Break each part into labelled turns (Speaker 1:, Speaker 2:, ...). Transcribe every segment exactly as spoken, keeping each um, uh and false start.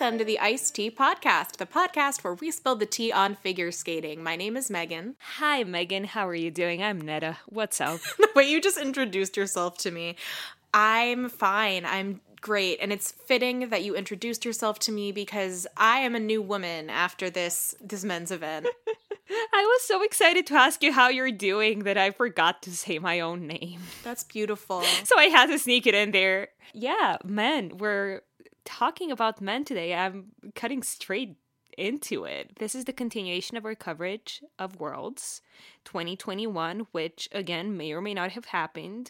Speaker 1: welcome to the Iced Tea Podcast, the podcast where we spill the tea on figure skating. My name is Megan.
Speaker 2: Hi, Megan. How are you doing? I'm Netta. What's up?
Speaker 1: The way you just introduced yourself to me, I'm fine. I'm great. And it's fitting that you introduced yourself to me because I am a new woman after this, this men's event.
Speaker 2: I was so excited to ask you how you're doing that I forgot to say my own name.
Speaker 1: That's beautiful.
Speaker 2: So I had to sneak it in there. Yeah, men. We're talking about men today. I'm cutting straight into it. This is the continuation of our coverage of Worlds twenty twenty-one, which, again, may or may not have happened.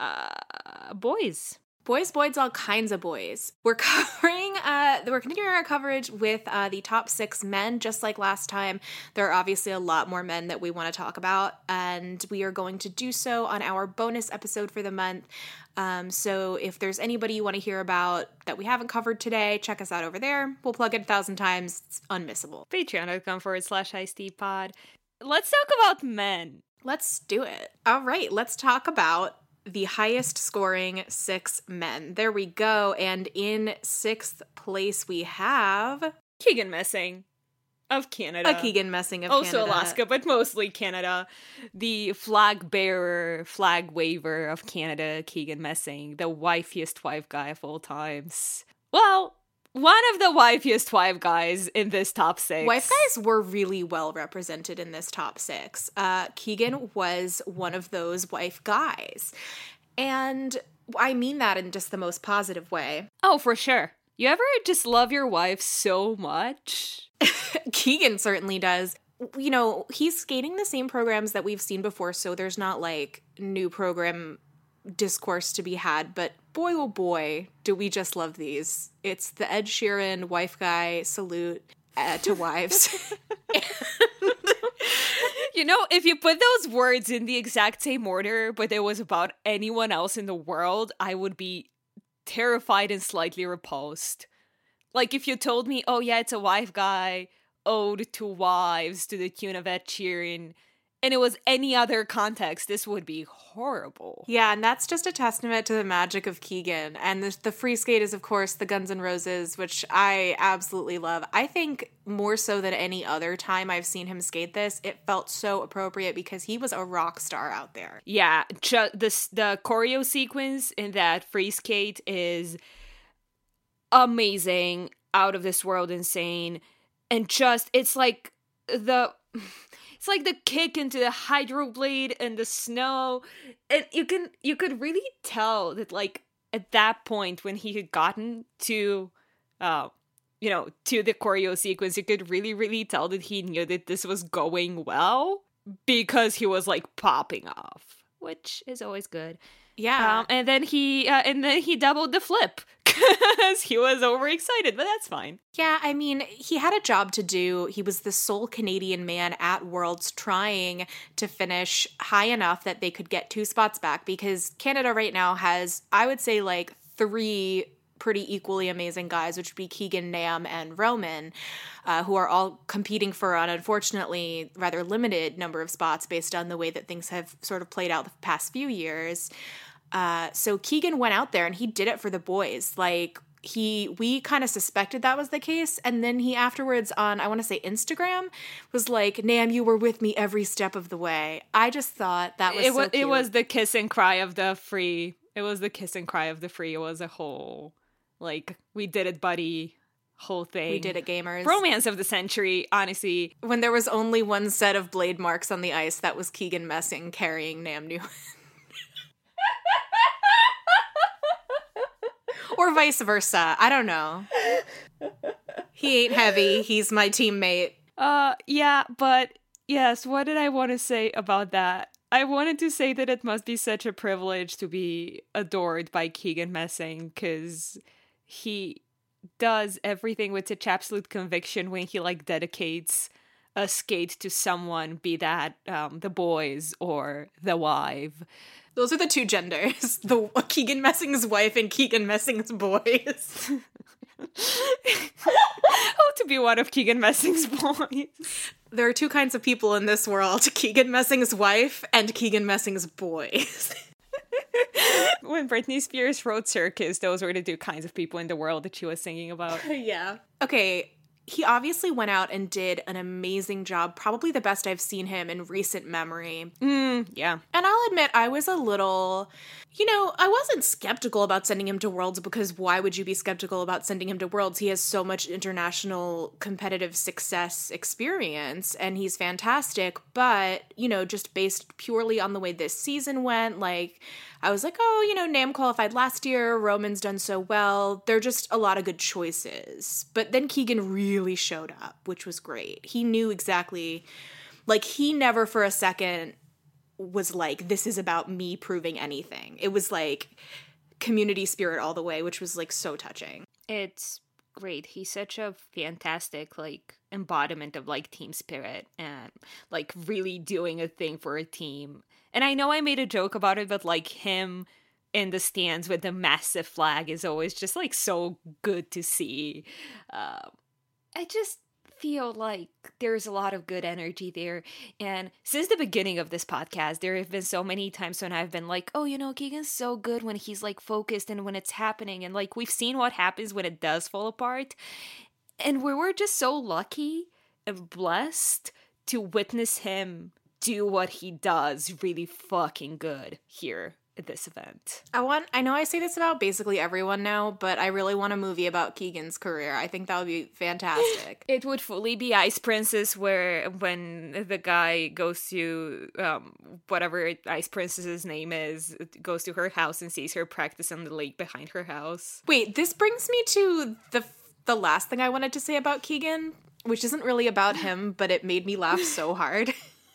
Speaker 2: Uh, boys.
Speaker 1: Boys, boys, all kinds of boys. We're covering, uh, we're continuing our coverage with uh, the top six men, just like last time. There are obviously a lot more men that we want to talk about, and we are going to do so on our bonus episode for the month. Um, so if there's anybody you want to hear about that we haven't covered today, check us out over there. We'll plug it a thousand times. It's unmissable.
Speaker 2: Patreon.com forward slash Iced Tea Pod. Let's talk about men.
Speaker 1: Let's do it. All right, let's talk about the highest scoring six men. There we go. And in sixth place, we have
Speaker 2: Keegan Messing of Canada.
Speaker 1: A Keegan Messing of
Speaker 2: also
Speaker 1: Canada.
Speaker 2: Also Alaska, but mostly Canada. The flag bearer, flag waver of Canada, Keegan Messing, the wifiest wife guy of all times. Well, one of the wifiest wife guys in this top six.
Speaker 1: Wife guys were really well represented in this top six. Uh, Keegan was one of those wife guys. And I mean that in just the most positive way.
Speaker 2: Oh, for sure. You ever just love your wife so much?
Speaker 1: Keegan certainly does. You know, he's skating the same programs that we've seen before, so there's not like new program discourse to be had, but boy oh boy do we just love these. It's the Ed Sheeran wife guy salute uh, to wives.
Speaker 2: You know, if you put those words in the exact same order but it was about anyone else in the world, I would be terrified and slightly repulsed. Like if you told me, oh yeah, it's a wife guy ode to wives to the tune of Ed Sheeran, and it was any other context, this would be horrible.
Speaker 1: Yeah, and that's just a testament to the magic of Keegan. And the, the free skate is, of course, the Guns N' Roses, which I absolutely love. I think more so than any other time I've seen him skate this, it felt so appropriate because he was a rock star out there.
Speaker 2: Yeah, ju- the, the choreo sequence in that free skate is amazing, out of this world insane. And just, it's like the... It's like the kick into the hydroblade and the snow. And you can you could really tell that, like, at that point when he had gotten to uh you know, to the choreo sequence, you could really, really tell that he knew that this was going well because he was like popping off, which is always good.
Speaker 1: Yeah.
Speaker 2: Um, and then he uh, and then he doubled the flip because he was overexcited, but that's fine.
Speaker 1: Yeah, I mean, he had a job to do. He was the sole Canadian man at Worlds trying to finish high enough that they could get two spots back because Canada right now has, I would say, like three pretty equally amazing guys, which would be Keegan, Nam, and Roman, uh, who are all competing for an unfortunately rather limited number of spots based on the way that things have sort of played out the past few years. Uh, so Keegan went out there and he did it for the boys. Like, he, we kind of suspected that was the case. And then he afterwards on, I want to say Instagram, was like, Nam, you were with me every step of the way. I just thought that was
Speaker 2: it
Speaker 1: so
Speaker 2: was,
Speaker 1: cute.
Speaker 2: It was the kiss and cry of the free. It was the kiss and cry of the free. It was a whole, like, we did it, buddy, whole thing.
Speaker 1: We did it, gamers.
Speaker 2: Romance of the century, honestly.
Speaker 1: When there was only one set of blade marks on the ice, that was Keegan Messing carrying Nam Nguyen. Or vice versa. I don't know. He ain't heavy. He's my teammate.
Speaker 2: Uh, yeah, but yes, what did I want to say about that? I wanted to say that it must be such a privilege to be adored by Keegan Messing, because he does everything with such absolute conviction when he, like, dedicates a skate to someone, be that um, the boys or the wife.
Speaker 1: Those are the two genders. The Keegan Messing's wife and Keegan Messing's boys.
Speaker 2: Oh, to be one of Keegan Messing's boys.
Speaker 1: There are two kinds of people in this world. Keegan Messing's wife and Keegan Messing's boys.
Speaker 2: When Britney Spears wrote Circus, those were the two kinds of people in the world that she was singing about.
Speaker 1: Yeah. Okay. He obviously went out and did an amazing job, probably the best I've seen him in recent memory.
Speaker 2: Mm, yeah.
Speaker 1: And I'll admit, I was a little, you know, I wasn't skeptical about sending him to Worlds, because why would you be skeptical about sending him to Worlds? He has so much international competitive success experience, and he's fantastic. But, you know, just based purely on the way this season went, like, I was like, oh, you know, Nam qualified last year, Roman's done so well. They're just a lot of good choices. But then Keegan really showed up, which was great. He knew exactly, like, he never for a second was like, this is about me proving anything. It was like community spirit all the way, which was like so touching.
Speaker 2: It's great. He's such a fantastic, like, embodiment of, like, team spirit and, like, really doing a thing for a team. And I know I made a joke about it, but, like, him in the stands with the massive flag is always just, like, so good to see. Uh, I just feel like there's a lot of good energy there. And since the beginning of this podcast, there have been so many times when I've been like, oh, you know, Keegan's so good when he's, like, focused and when it's happening. And, like, we've seen what happens when it does fall apart. And we were just so lucky and blessed to witness him do what he does really fucking good here at this event.
Speaker 1: I want, I know I say this about basically everyone now, but I really want a movie about Keegan's career. I think that would be fantastic.
Speaker 2: It would fully be Ice Princess, where when the guy goes to um, whatever Ice Princess's name is, goes to her house and sees her practice on the lake behind her house.
Speaker 1: Wait, this brings me to the the last thing I wanted to say about Keegan, which isn't really about him, but it made me laugh so hard.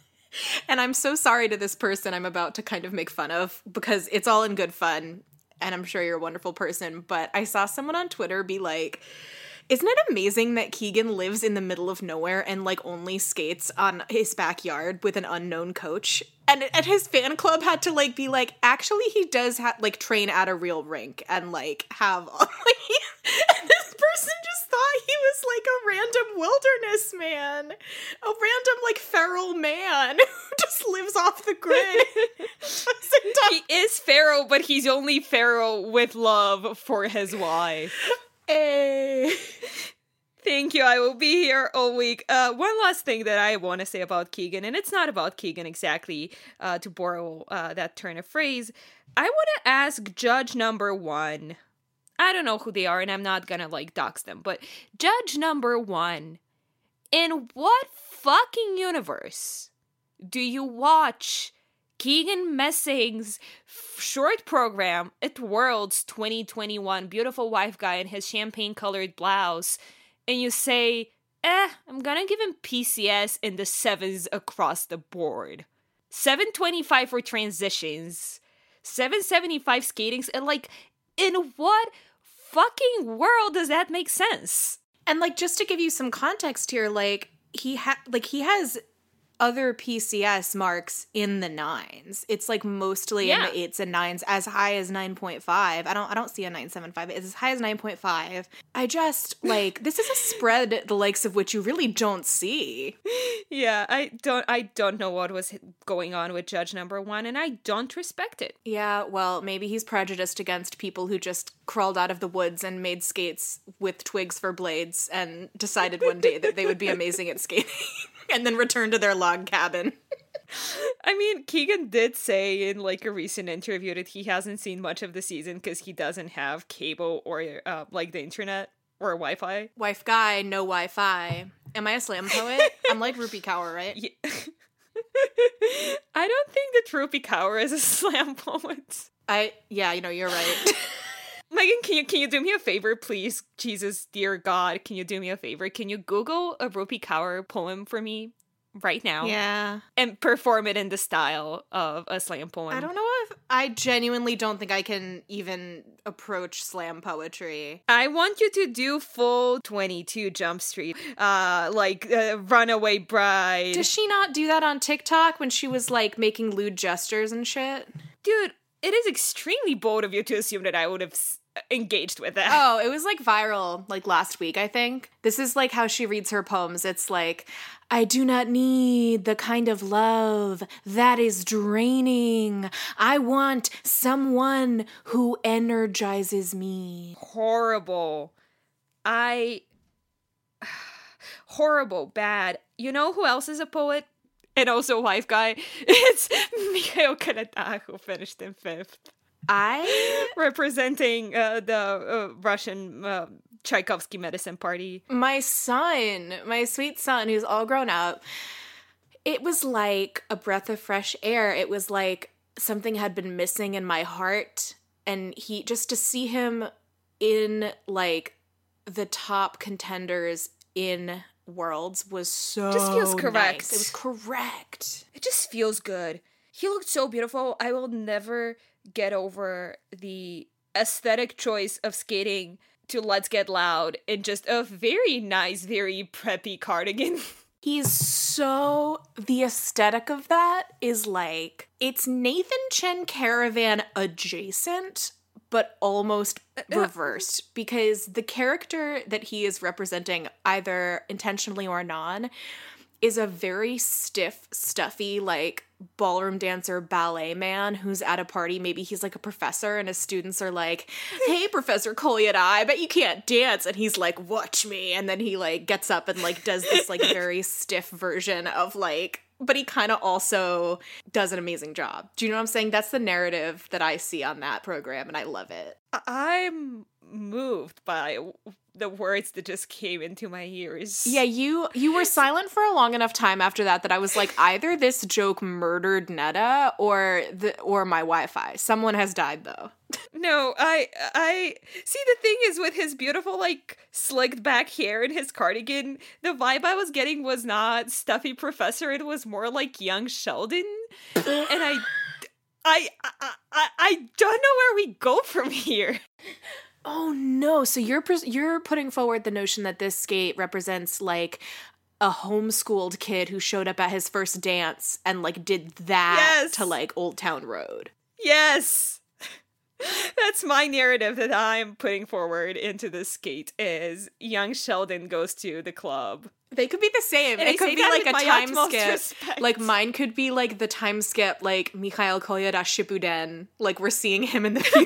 Speaker 1: And I'm so sorry to this person I'm about to kind of make fun of, because it's all in good fun, and I'm sure you're a wonderful person, but I saw someone on Twitter be like, isn't it amazing that Keegan lives in the middle of nowhere and, like, only skates on his backyard with an unknown coach? And, and his fan club had to, like, be like, actually, he does, ha- like, train at a real rink and, like, have, like, and this person just thought he was, like, a random wilderness man. A random, like, feral man who just lives off the grid.
Speaker 2: He is feral, but he's only feral with love for his wife.
Speaker 1: Hey.
Speaker 2: Thank you. I will be here all week. Uh, one last thing that I want to say about Keegan, and it's not about Keegan exactly, uh, to borrow uh, that turn of phrase. I want to ask judge number one. I don't know who they are, and I'm not gonna, like, dox them, but judge number one, in what fucking universe do you watch Keegan Messing's short program at Worlds twenty twenty-one, beautiful wife guy in his champagne-colored blouse, and you say, eh, I'm gonna give him P C S in the sevens across the board. seven twenty-five for transitions, seven seventy-five skatings, and, like, in what fucking world does that make sense?
Speaker 1: And, like, just to give you some context here, like, he ha- like he has other P C S marks in the nines. It's, like, mostly
Speaker 2: yeah.
Speaker 1: in the eights and nines, as high as nine point five. I don't I don't see a nine seven five. It's as high as nine point five. I just, like, this is a spread the likes of which you really don't see.
Speaker 2: Yeah, I don't I don't know what was going on with judge number one, and I don't respect it.
Speaker 1: Yeah, well, maybe he's prejudiced against people who just crawled out of the woods and made skates with twigs for blades and decided one day that they would be amazing at skating. And then return to their log cabin.
Speaker 2: I mean, Keegan did say in, like, a recent interview that he hasn't seen much of the season because he doesn't have cable or, uh, like, the internet or Wi-Fi.
Speaker 1: Wife guy, no Wi-Fi. Am I a slam poet? I'm like Rupi Kaur, right?
Speaker 2: Yeah. I don't think that Rupi Kaur is a slam poet.
Speaker 1: I, yeah, you know, you're right.
Speaker 2: Megan, can you can you do me a favor, please? Jesus, dear God, can you do me a favor? Can you Google a Rupi Kaur poem for me right now?
Speaker 1: Yeah.
Speaker 2: And perform it in the style of a slam poem?
Speaker 1: I don't know if, I genuinely don't think I can even approach slam poetry.
Speaker 2: I want you to do full twenty-two Jump Street, uh, like uh, Runaway Bride.
Speaker 1: Does she not do that on TikTok when she was, like, making lewd gestures and shit?
Speaker 2: Dude, it is extremely bold of you to assume that I would have engaged with that.
Speaker 1: Oh, it was like viral like last week, I think. This is like how she reads her poems. It's like, I do not need the kind of love that is draining. I want someone who energizes me.
Speaker 2: Horrible. I... Horrible. Bad. You know who else is a poet? And also a wife guy? It's Mikhail Kanata, who finished in fifth.
Speaker 1: I...
Speaker 2: Representing uh, the uh, Russian uh, Tchaikovsky Medicine Party.
Speaker 1: My son, my sweet son, who's all grown up, it was like a breath of fresh air. It was like something had been missing in my heart. And he, just to see him in like the top contenders in Worlds was so
Speaker 2: just feels correct.
Speaker 1: Nice. It was correct.
Speaker 2: It just feels good. He looked so beautiful. I will never get over the aesthetic choice of skating to Let's Get Loud in just a very nice, very preppy cardigan.
Speaker 1: He's so... The aesthetic of that is like... It's Nathan Chen Caravan adjacent, but almost reversed. Because the character that he is representing, either intentionally or non, is a very stiff, stuffy, like, ballroom dancer ballet man who's at a party. Maybe he's like a professor and his students are like, hey, Professor Kolyada, I bet you can't dance. And he's like, watch me. And then he like gets up and like does this like very stiff version of like, but he kind of also does an amazing job. Do you know what I'm saying? That's the narrative that I see on that program and I love it.
Speaker 2: I'm moved by the words that just came into my ears.
Speaker 1: Yeah, you you were silent for a long enough time after that that I was like, either this joke murdered Netta or the or my Wi-Fi. Someone has died though.
Speaker 2: No, I I see. The thing is, with his beautiful like slicked back hair and his cardigan, the vibe I was getting was not stuffy professor. It was more like young Sheldon, and I. I, I I I don't know where we go from here.
Speaker 1: Oh no! So you're pres- you're putting forward the notion that this skate represents like a homeschooled kid who showed up at his first dance and like did that
Speaker 2: yes.
Speaker 1: to like Old Town Road.
Speaker 2: Yes. That's my narrative that I'm putting forward into this skate is young Sheldon goes to the club.
Speaker 1: They could be the same.
Speaker 2: And
Speaker 1: it
Speaker 2: I
Speaker 1: could
Speaker 2: say
Speaker 1: be
Speaker 2: that
Speaker 1: like
Speaker 2: with
Speaker 1: a
Speaker 2: my
Speaker 1: time
Speaker 2: utmost
Speaker 1: skip.
Speaker 2: respect.
Speaker 1: Like mine could be like the time skip, like Mikhail Kolyada Shippuden. Like we're seeing him in the future.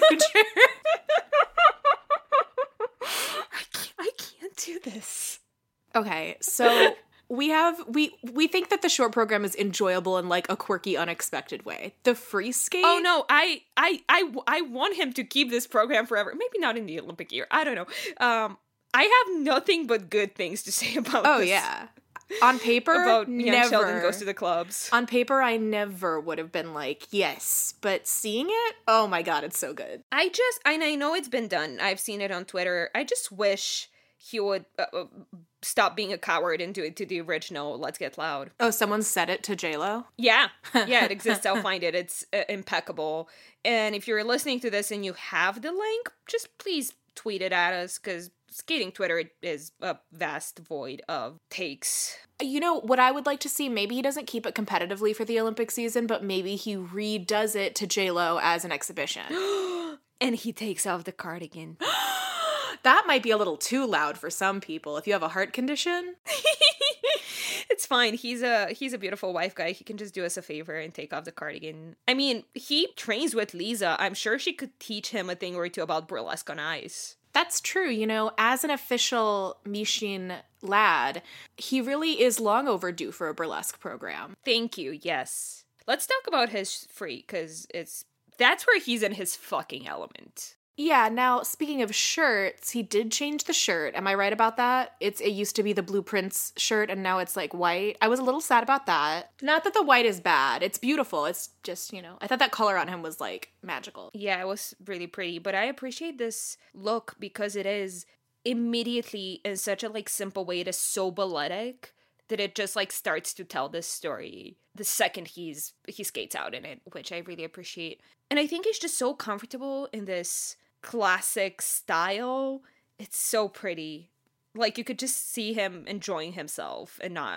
Speaker 2: I can't, I can't do this.
Speaker 1: Okay, so we have we we think that the short program is enjoyable in like a quirky, unexpected way. The free skate.
Speaker 2: Oh no, I I I I want him to keep this program forever. Maybe not in the Olympic year. I don't know. Um. I have nothing but good things to say about
Speaker 1: oh,
Speaker 2: this.
Speaker 1: Oh, yeah. On paper,
Speaker 2: about young
Speaker 1: never.
Speaker 2: Sheldon goes to the clubs.
Speaker 1: On paper, I never would have been like, yes. But seeing it, oh my god, it's so good.
Speaker 2: I just, and I know it's been done. I've seen it on Twitter. I just wish he would uh, uh, stop being a coward and do it to the original Let's Get Loud.
Speaker 1: Oh, someone said it to J-Lo?
Speaker 2: Yeah. Yeah, it exists. I'll find it. It's uh, impeccable. And if you're listening to this and you have the link, just please tweet it at us, because skating Twitter is a vast void of takes.
Speaker 1: You know, what I would like to see, maybe he doesn't keep it competitively for the Olympic season, but maybe he redoes it to J-Lo as an exhibition.
Speaker 2: And he takes off the cardigan.
Speaker 1: That might be a little too loud for some people if you have a heart condition.
Speaker 2: It's fine. He's a he's a beautiful wife guy. He can just do us a favor and take off the cardigan. I mean, he trains with Lisa. I'm sure she could teach him a thing or two about burlesque on ice.
Speaker 1: That's true. You know, as an official Mishin lad, he really is long overdue for a burlesque program.
Speaker 2: Thank you. Yes. Let's talk about his free, because it's that's where he's in his fucking element.
Speaker 1: Yeah, now, speaking of shirts, he did change the shirt. Am I right about that? It's It used to be the Blueprints shirt, and now it's, like, white. I was a little sad about that. Not that the white is bad. It's beautiful. It's just, you know, I thought that color on him was, like, magical.
Speaker 2: Yeah, it was really pretty. But I appreciate this look because it is immediately, in such a, like, simple way, it is so balletic that it just, like, starts to tell this story the second he's he skates out in it, which I really appreciate. And I think he's just so comfortable in this classic style. It's so pretty. Like, you could just see him enjoying himself and not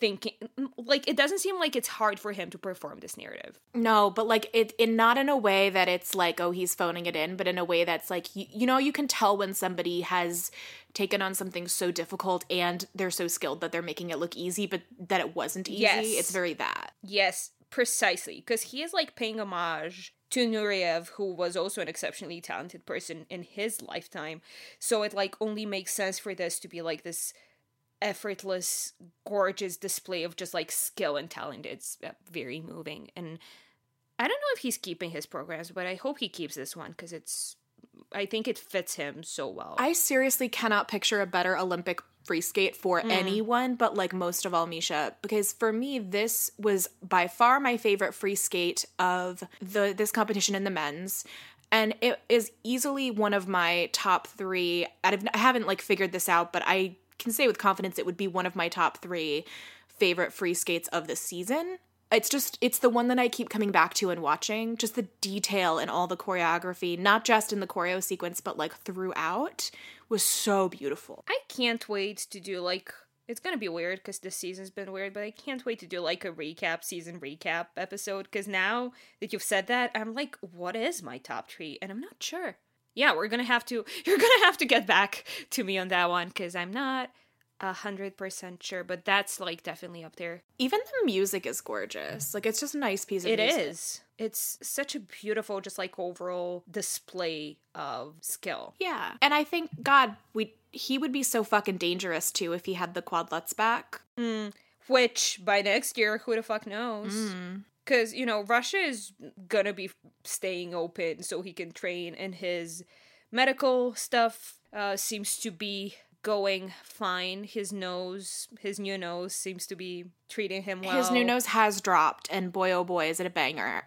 Speaker 2: thinking, like, it doesn't seem like it's hard for him to perform this narrative.
Speaker 1: No, but like it, in not in a way that it's like, oh, he's phoning it in, but in a way that's like, you, you know, you can tell when somebody has taken on something so difficult and they're so skilled that they're making it look easy, but that it wasn't easy.
Speaker 2: Yes.
Speaker 1: It's very that.
Speaker 2: Yes, precisely. Because he is like paying homage to Nureyev, who was also an exceptionally talented person in his lifetime. So it like only makes sense for this to be like this effortless, gorgeous display of just like skill and talent. It's uh, very moving. And I don't know if he's keeping his programs, but I hope he keeps this one because it's, I think it fits him so well.
Speaker 1: I seriously cannot picture a better Olympic free skate for mm. anyone, but like most of all Misha, because for me this was by far my favorite free skate of the this competition in the men's. And it is easily one of my top three. I haven't like figured this out, but I can say with confidence it would be one of my top three favorite free skates of the season. It's just, it's the one that I keep coming back to and watching. Just the detail and all the choreography, not just in the choreo sequence, but like throughout, was so beautiful.
Speaker 2: I can't wait to do like, it's gonna be weird because this season's been weird, but I can't wait to do like a recap, season recap episode, because now that you've said that, I'm like, what is my top three? And I'm not sure. Yeah, we're gonna have to, you're gonna have to get back to me on that one, because I'm not a hundred percent sure, but that's like definitely up there.
Speaker 1: Even the music is gorgeous. Like, it's just a nice piece of
Speaker 2: it
Speaker 1: music.
Speaker 2: It is. It's such a beautiful, just like overall display of skill.
Speaker 1: Yeah. And I think, God, we he would be so fucking dangerous too if he had the quadlets back.
Speaker 2: Mm, which by next year, who the fuck knows?
Speaker 1: Mm.
Speaker 2: Because, you know, Russia is gonna be staying open so he can train, and his medical stuff uh, seems to be going fine. His nose, his new nose seems to be treating him well.
Speaker 1: His new nose has dropped, and boy oh boy is it a banger.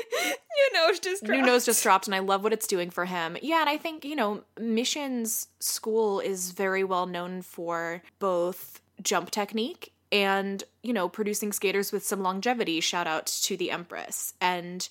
Speaker 2: New nose just dropped.
Speaker 1: New nose just dropped, and I love what it's doing for him. Yeah, and I think, you know, Mission's school is very well known for both jump technique and, you know, producing skaters with some longevity. Shout out to the Empress. And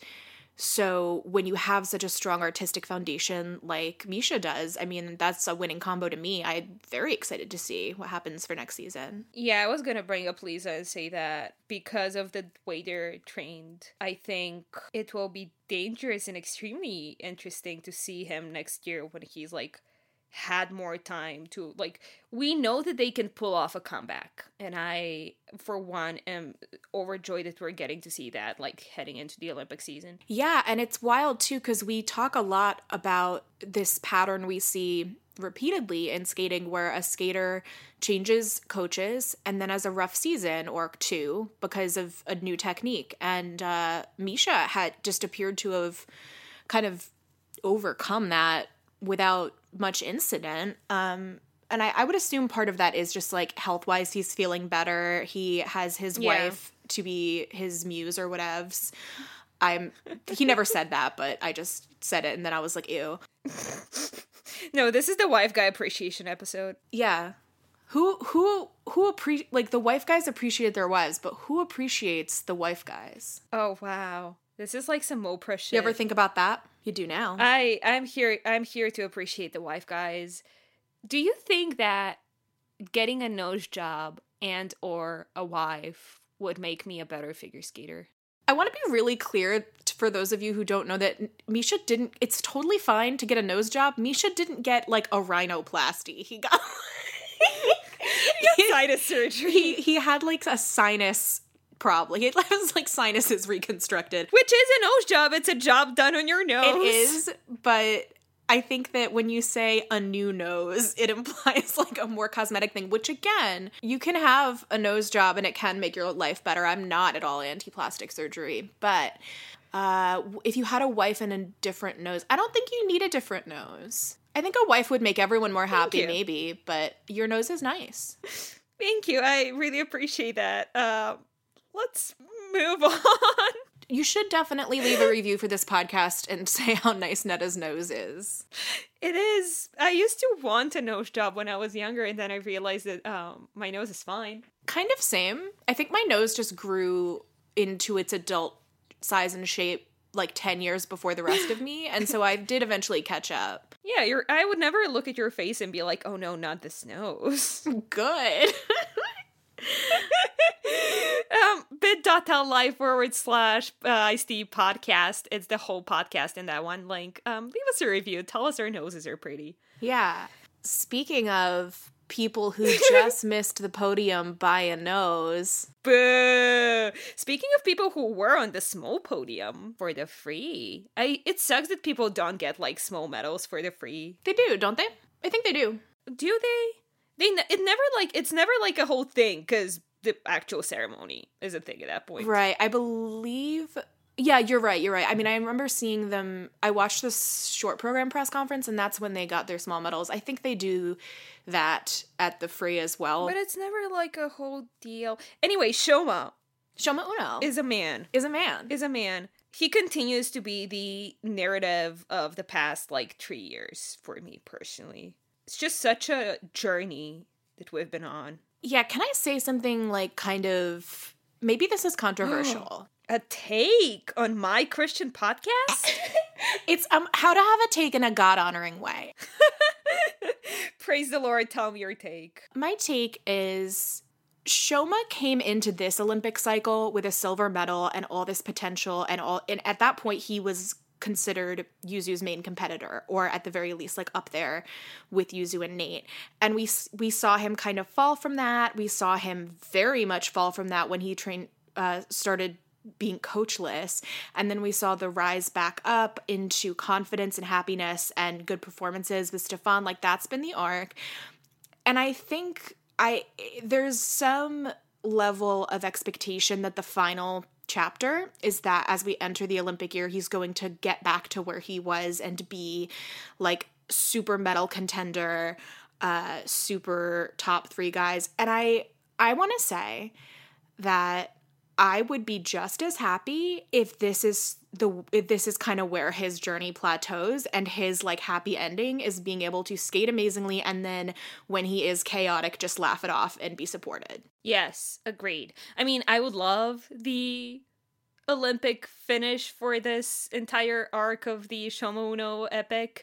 Speaker 1: so when you have such a strong artistic foundation like Misha does, I mean, that's a winning combo to me. I'm very excited to see what happens for next season.
Speaker 2: Yeah, I was going to bring up Lisa and say that because of the way they're trained, I think it will be dangerous and extremely interesting to see him next year when he's like had more time to, like, we know that they can pull off a comeback, and I for one am overjoyed that we're getting to see that, like, heading into the Olympic season.
Speaker 1: Yeah, and it's wild too because we talk a lot about this pattern we see repeatedly in skating where a skater changes coaches and then has a rough season or two because of a new technique, and uh Misha had just appeared to have kind of overcome that without much incident. Um, and I, I would assume part of that is just like health-wise, he's feeling better. He has his
Speaker 2: yeah.
Speaker 1: wife to be his muse or whatevs. I'm, he never said that, but I just said it and then I was like, ew.
Speaker 2: No, this is the wife guy appreciation episode.
Speaker 1: Yeah. Who, who, who appre- like the wife guys appreciate their wives, but who appreciates the wife guys?
Speaker 2: Oh, wow. This is like some Oprah shit.
Speaker 1: You ever think about that? You do now.
Speaker 2: I, I'm here I'm here to appreciate the wife guys. Do you think that getting a nose job and or a wife would make me a better figure skater?
Speaker 1: I want to be really clear t- for those of you who don't know that Misha didn't, it's totally fine to get a nose job. Misha didn't get like a rhinoplasty. He got,
Speaker 2: he got sinus surgery.
Speaker 1: He, he had like a sinus problem. It was like sinuses reconstructed.
Speaker 2: Which is a nose job. It's a job done on your nose.
Speaker 1: It is, but I think that when you say a new nose, it implies like a more cosmetic thing, which again, you can have a nose job and it can make your life better. I'm not at all anti-plastic surgery, but uh, if you had a wife and a different nose, I don't think you need a different nose. I think a wife would make everyone more happy, maybe, but your nose is nice.
Speaker 2: Thank you. I really appreciate that. Uh, let's move on.
Speaker 1: You should definitely leave a review for this podcast and say how nice Netta's nose is.
Speaker 2: It is. I used to want a nose job when I was younger, and then I realized that um, my nose is fine.
Speaker 1: Kind of same. I think my nose just grew into its adult size and shape like ten years before the rest of me, and so I did eventually catch up.
Speaker 2: Yeah, you're. I would never look at your face and be like, oh no, not this nose.
Speaker 1: Good.
Speaker 2: bit.ly forward slash uh, IceD podcast. It's the whole podcast in that one link. Um, leave us a review. Tell us our noses are pretty.
Speaker 1: Yeah. Speaking of people who just missed the podium by a nose.
Speaker 2: Boo! Speaking of people who were on the small podium for the free, I it sucks that people don't get like small medals for the free.
Speaker 1: They do, don't they? I think they do.
Speaker 2: Do they? They it never like it's never like a whole thing because the actual ceremony is a thing at that point.
Speaker 1: Right. I believe. Yeah, you're right. You're right. I mean, I remember seeing them. I watched this short program press conference, and that's when they got their small medals. I think they do that at the free as well.
Speaker 2: But it's never like a whole deal. Anyway, Shoma.
Speaker 1: Shoma Uno
Speaker 2: is a man.
Speaker 1: Is a man.
Speaker 2: Is a man. He continues to be the narrative of the past like three years for me personally. It's just such a journey that we've been on.
Speaker 1: Yeah, can I say something like kind of, maybe this is controversial.
Speaker 2: A take on my Christian podcast?
Speaker 1: It's um how to have a take in a God-honoring way.
Speaker 2: Praise the Lord, tell me your take.
Speaker 1: My take is Shoma came into this Olympic cycle with a silver medal and all this potential and all, and at that point he was considered Yuzu's main competitor, or at the very least like up there with Yuzu and Nate. And we we saw him kind of fall from that. We saw him very much fall from that when he trained uh started being coachless, and then we saw the rise back up into confidence and happiness and good performances with Stefan. Like, that's been the arc. And I think I there's some level of expectation that the final chapter is that as we enter the Olympic year, he's going to get back to where he was and be like super medal contender, uh super top three guys. And I I want to say that I would be just as happy if this is the if this is kind of where his journey plateaus, and his like happy ending is being able to skate amazingly, and then when he is chaotic, just laugh it off and be supported.
Speaker 2: Yes, agreed. I mean, I would love the Olympic finish for this entire arc of the Shoma Uno epic,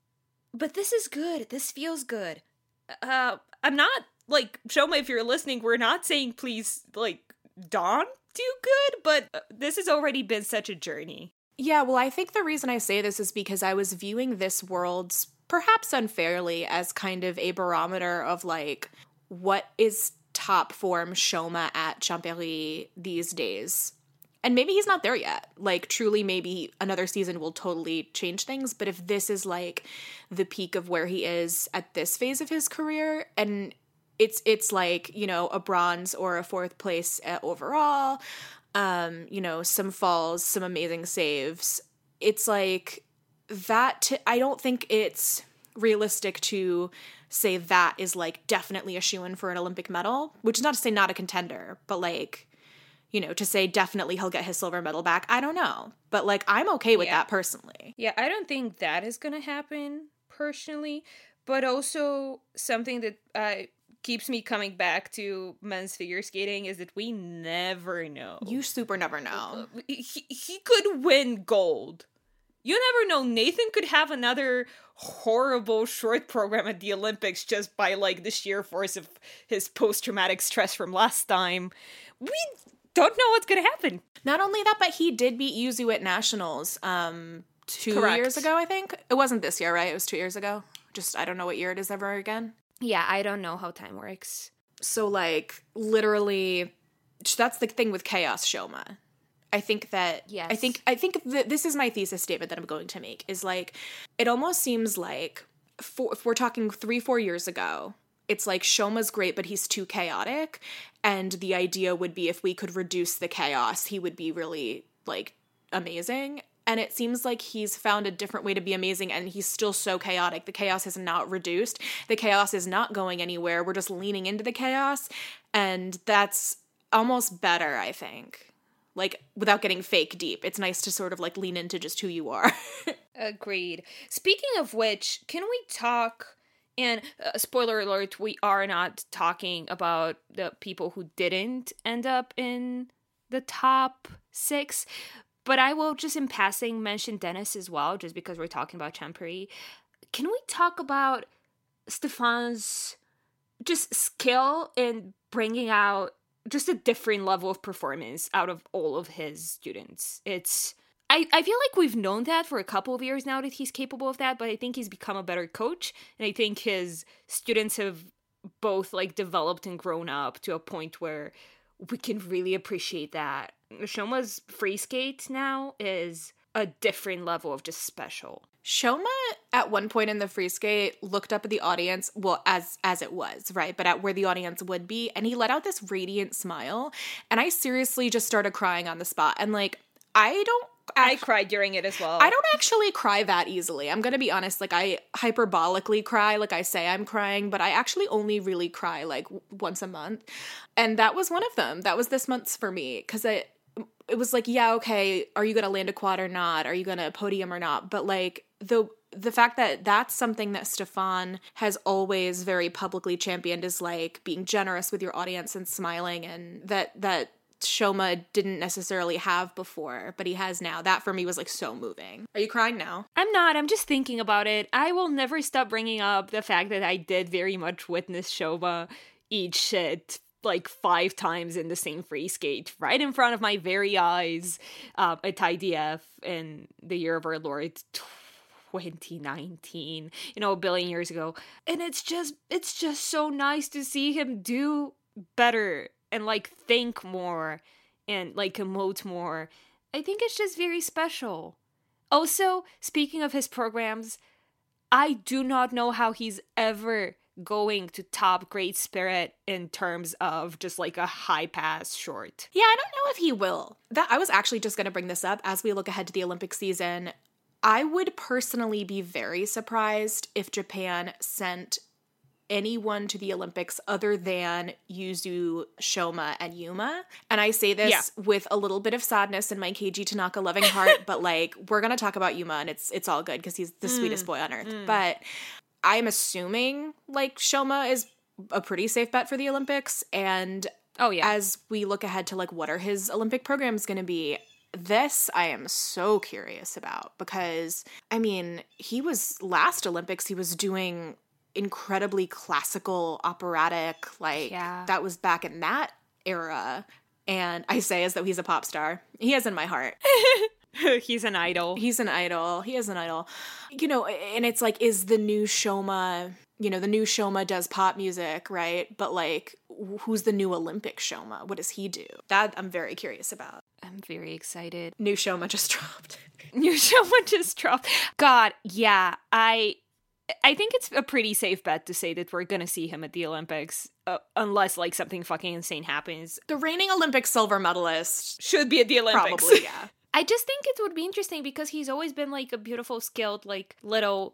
Speaker 2: but this is good. This feels good. Uh, I'm not like Shoma. If you're listening, we're not saying please like don't do good, but this has already been such a journey.
Speaker 1: Yeah, well, I think the reason I say this is because I was viewing this world's, perhaps unfairly, as kind of a barometer of like what is top form Shoma at Champéry these days. And maybe he's not there yet. Like, truly, maybe another season will totally change things. But if this is like the peak of where he is at this phase of his career, and It's it's like, you know, a bronze or a fourth place overall, um, you know, some falls, some amazing saves. It's like that. T- I don't think it's realistic to say that is like definitely a shoo-in for an Olympic medal, which is not to say not a contender, but like, you know, to say definitely he'll get his silver medal back. I don't know. But like, I'm okay with
Speaker 2: yeah.
Speaker 1: that personally.
Speaker 2: Yeah, I don't think that is going to happen personally, but also something that I... keeps me coming back to men's figure skating is that we never know.
Speaker 1: You super never know.
Speaker 2: He, he could win gold. You never know. Nathan could have another horrible short program at the Olympics just by like the sheer force of his post-traumatic stress from last time. We don't know what's going to happen.
Speaker 1: Not only that, but he did beat Yuzu at nationals um, two
Speaker 2: Correct.
Speaker 1: years ago, I think. It wasn't this year, right? It was two years ago. Just, I don't know what year it is ever again.
Speaker 2: Yeah, I don't know how time works.
Speaker 1: So, like, literally, that's the thing with Chaos Shoma. I think that,
Speaker 2: yes.
Speaker 1: I think, I think that this is my thesis statement that I'm going to make, is like, it almost seems like, for, if we're talking three, four years ago, it's like Shoma's great, but he's too chaotic. And the idea would be if we could reduce the chaos, he would be really, like, amazing. And it seems like he's found a different way to be amazing, and he's still so chaotic. The chaos is not reduced. The chaos is not going anywhere. We're just leaning into the chaos, and that's almost better, I think. Like, without getting fake deep. It's nice to sort of, like, lean into just who you are.
Speaker 2: Agreed. Speaking of which, can we talk... And uh, spoiler alert, we are not talking about the people who didn't end up in the top six. But I will just in passing mention Dennis as well, just because we're talking about Champéry. Can we talk about Stefan's just skill in bringing out just a different level of performance out of all of his students. It's I, I feel like we've known that for a couple of years now that he's capable of that, but I think he's become a better coach, and I think his students have both like developed and grown up to a point where we can really appreciate that. Shoma's free skate now is a different level of just special.
Speaker 1: Shoma at one point in the free skate looked up at the audience, well, as as it was, right? But at where the audience would be, and he let out this radiant smile, and I seriously just started crying on the spot. And like, I don't
Speaker 2: I cried during it as well.
Speaker 1: I don't actually cry that easily. I'm going to be honest. Like, I hyperbolically cry. Like, I say I'm crying, but I actually only really cry, like, once a month. And that was one of them. That was this month's for me. Because it, it was like, yeah, okay, are you going to land a quad or not? Are you going to podium or not? But, like, the the fact that that's something that Stefan has always very publicly championed is, like, being generous with your audience and smiling, and that that Shoma didn't necessarily have before, but he has now. That for me was like so moving. Are you crying now?
Speaker 2: I'm not. I'm just thinking about it. I will never stop bringing up the fact that I did very much witness Shoma eat shit like five times in the same free skate right in front of my very eyes uh, at I D F in the year of our Lord twenty nineteen, you know, a billion years ago. And it's just, it's just so nice to see him do better and, like, think more and, like, emote more. I think it's just very special. Also, speaking of his programs, I do not know how he's ever going to top Great Spirit in terms of just, like, a high-pass short.
Speaker 1: Yeah, I don't know if he will. That I was actually just going to bring this up as we look ahead to the Olympic season. I would personally be very surprised if Japan sent anyone to the Olympics other than Yuzu, Shoma, and Yuma. And I say this yeah. with a little bit of sadness in my Keiji Tanaka loving heart, but like, we're going to talk about Yuma and it's it's all good because he's the mm. sweetest boy on earth. Mm. But I'm assuming like Shoma is a pretty safe bet for the Olympics. And
Speaker 2: oh yeah,
Speaker 1: as we look ahead to like what are his Olympic programs going to be, this I am so curious about because, I mean, he was last Olympics, he was doing incredibly classical operatic, like yeah. that was back in that era. And I say as though he's a pop star. He is in my heart.
Speaker 2: He's an idol.
Speaker 1: He's an idol. He is an idol. You know, and it's like, is the new Shoma, you know, the new Shoma does pop music, right? But like, who's the new Olympic Shoma? What does he do? That I'm very curious about.
Speaker 2: I'm very excited.
Speaker 1: New Shoma just dropped.
Speaker 2: New Shoma just dropped. God, yeah, I... I think it's a pretty safe bet to say that we're going to see him at the Olympics, uh, unless, like, something fucking insane happens.
Speaker 1: The reigning Olympic silver medalist
Speaker 2: should be at the Olympics.
Speaker 1: Probably, yeah.
Speaker 2: I just think it would be interesting because he's always been, like, a beautiful, skilled, like, little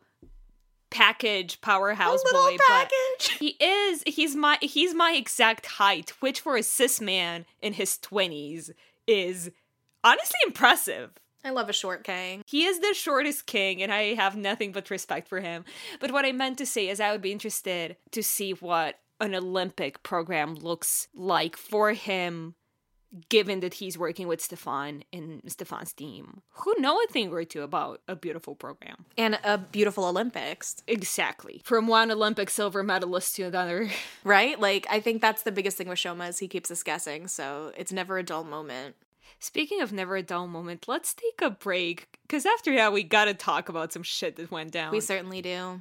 Speaker 2: package powerhouse
Speaker 1: a little
Speaker 2: boy.
Speaker 1: package.
Speaker 2: But he is, he's my, he's my exact height, which for a cis man in his twenties is honestly impressive.
Speaker 1: I love a short king.
Speaker 2: He is the shortest king, and I have nothing but respect for him. But what I meant to say is I would be interested to see what an Olympic program looks like for him, given that he's working with Stefan and Stefan's team, who know a thing or two about a beautiful program.
Speaker 1: And a beautiful Olympics.
Speaker 2: Exactly. From one Olympic silver medalist to another.
Speaker 1: Right? Like, I think that's the biggest thing with Shoma is he keeps us guessing, so it's never a dull moment.
Speaker 2: Speaking of never a dull moment, let's take a break, because after that, we gotta talk about some shit that went down.
Speaker 1: We certainly do.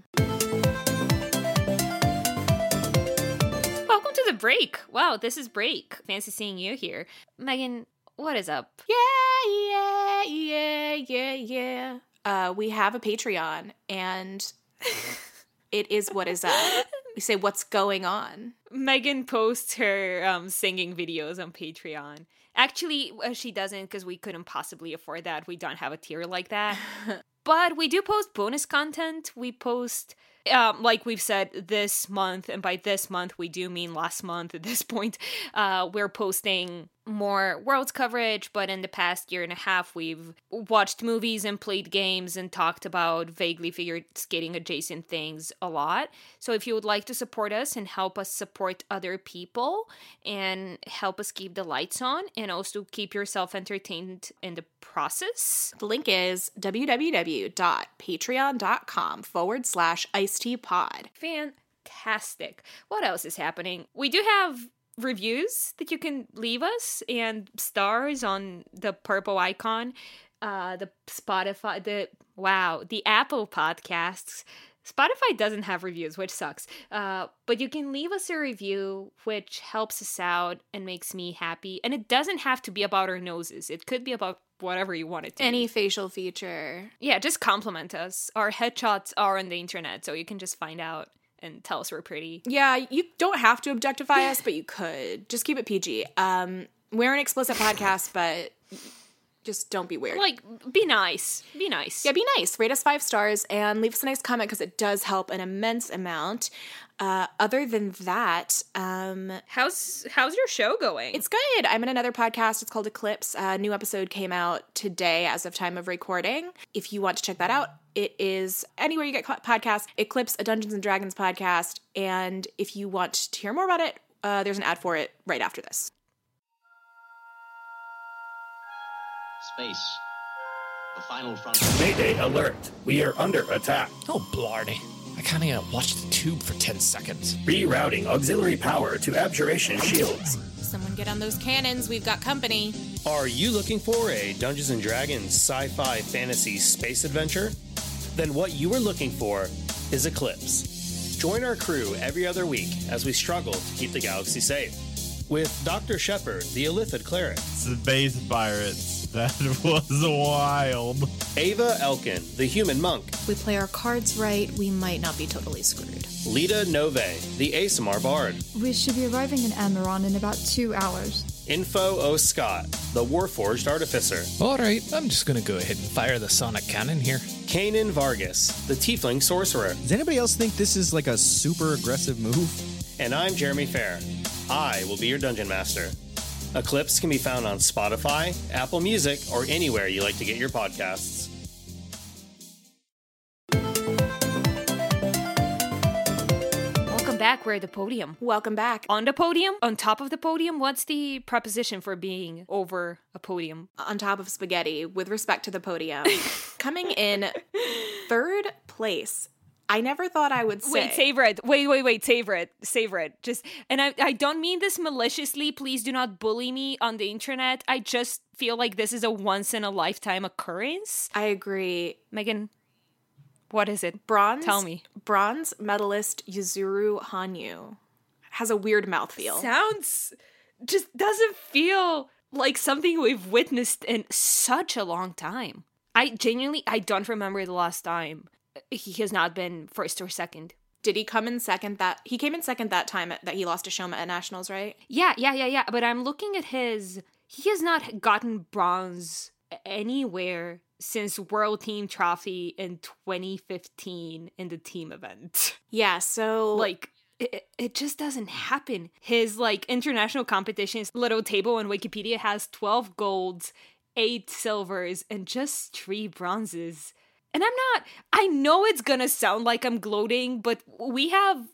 Speaker 2: Welcome to the break. Wow, this is break. Fancy seeing you here. Megan, what is up?
Speaker 1: Yeah, yeah, yeah, yeah, yeah. Uh, we have a Patreon, and it is what is up. We say, what's going on?
Speaker 2: Megan posts her um, singing videos on Patreon. Actually, uh, she doesn't because we couldn't possibly afford that. We don't have a tier like that. But we do post bonus content. We post, um, like we've said, this month. And by this month, we do mean last month at this point. Uh, we're posting more Worlds coverage. But in the past year and a half, we've watched movies and played games and talked about vaguely figure skating adjacent things a lot. So if you would like to support us and help us support other people and help us keep the lights on and also keep yourself entertained in the process,
Speaker 1: the link is www.patreon.com forward slash iced tea pod.
Speaker 2: Fantastic. What else is happening? We do have reviews that you can leave us and stars on the purple icon, uh, the Spotify, the, wow, the Apple Podcasts. Spotify doesn't have reviews, which sucks. Uh, but you can leave us a review, which helps us out and makes me happy. And it doesn't have to be about our noses. It could be about whatever you want it to
Speaker 1: Any
Speaker 2: be.
Speaker 1: facial feature.
Speaker 2: Yeah, just compliment us. Our headshots are on the internet, so you can just find out and tell us we're pretty.
Speaker 1: Yeah, you don't have to objectify us, but you could. Just keep it P G. Um, we're an explicit podcast, but just don't be weird.
Speaker 2: Like, be nice. Be nice.
Speaker 1: Yeah, be nice. Rate us five stars and leave us a nice comment because it does help an immense amount. Uh, other than that, um,
Speaker 2: How's how's your show going?
Speaker 1: it's good. I'm in another podcast. It's called Eclipse. A new episode came out today as of time of recording. If you want to check that out, it is anywhere you get podcasts. Eclipse, a Dungeons and Dragons podcast. And if you want to hear more about it, uh, there's an ad for it right after this.
Speaker 3: Space. The final frontier.
Speaker 4: Mayday alert. We are under attack.
Speaker 5: Oh, blarney. I kinda gotta watch the tube for ten seconds.
Speaker 4: Rerouting auxiliary power to abjuration shields.
Speaker 1: Someone get on those cannons. We've got company.
Speaker 6: Are you looking for a Dungeons and Dragons sci-fi fantasy space adventure? Then what you are looking for is Eclipse. Join our crew every other week as we struggle to keep the galaxy safe. With Doctor Shepard, the Illithid cleric.
Speaker 7: Space pirates. That was wild.
Speaker 6: Ava Elkin, the human monk.
Speaker 8: If we play our cards right, we might not be totally screwed.
Speaker 6: Lita Nove, the Asimar bard.
Speaker 9: We should be arriving in Amaron in about two hours.
Speaker 6: Info O. Scott, the Warforged artificer.
Speaker 5: Alright, I'm just gonna go ahead and fire the sonic cannon here.
Speaker 6: Kanan Vargas, the tiefling sorcerer.
Speaker 10: Does anybody else think this is like a super aggressive move?
Speaker 6: And I'm Jeremy Fair. I will be your dungeon master. Eclipse can be found on Spotify, Apple Music, or anywhere you like to get your podcasts.
Speaker 2: Welcome back. We're at the podium.
Speaker 1: Welcome back.
Speaker 2: On the podium? On top of the podium? What's the preposition for being over a podium?
Speaker 1: On top of spaghetti, with respect to the podium. Coming in third place. I never thought I would say.
Speaker 2: Wait, savor it. Wait, wait, wait. Savor it. Savor it. Just, and I, I don't mean this maliciously. Please do not bully me on the internet. I just feel like this is a once in a lifetime occurrence.
Speaker 1: I agree.
Speaker 2: Megan, what is it?
Speaker 1: Bronze.
Speaker 2: Tell me.
Speaker 1: Bronze medalist Yuzuru Hanyu has a weird mouthfeel.
Speaker 2: Sounds, just doesn't feel like something we've witnessed in such a long time. I genuinely, I don't remember the last time he has not been first or second.
Speaker 1: Did he come in second that he came in second that time at, that he lost to Shoma at Nationals, right?
Speaker 2: Yeah, yeah, yeah, yeah. But I'm looking at his, he has not gotten bronze anywhere since World Team Trophy in twenty fifteen in the team event.
Speaker 1: Yeah, so
Speaker 2: like it, it just doesn't happen. His like international competitions little table on Wikipedia has twelve golds, eight silvers, and just three bronzes. And I'm not, I know it's gonna sound like I'm gloating, but we have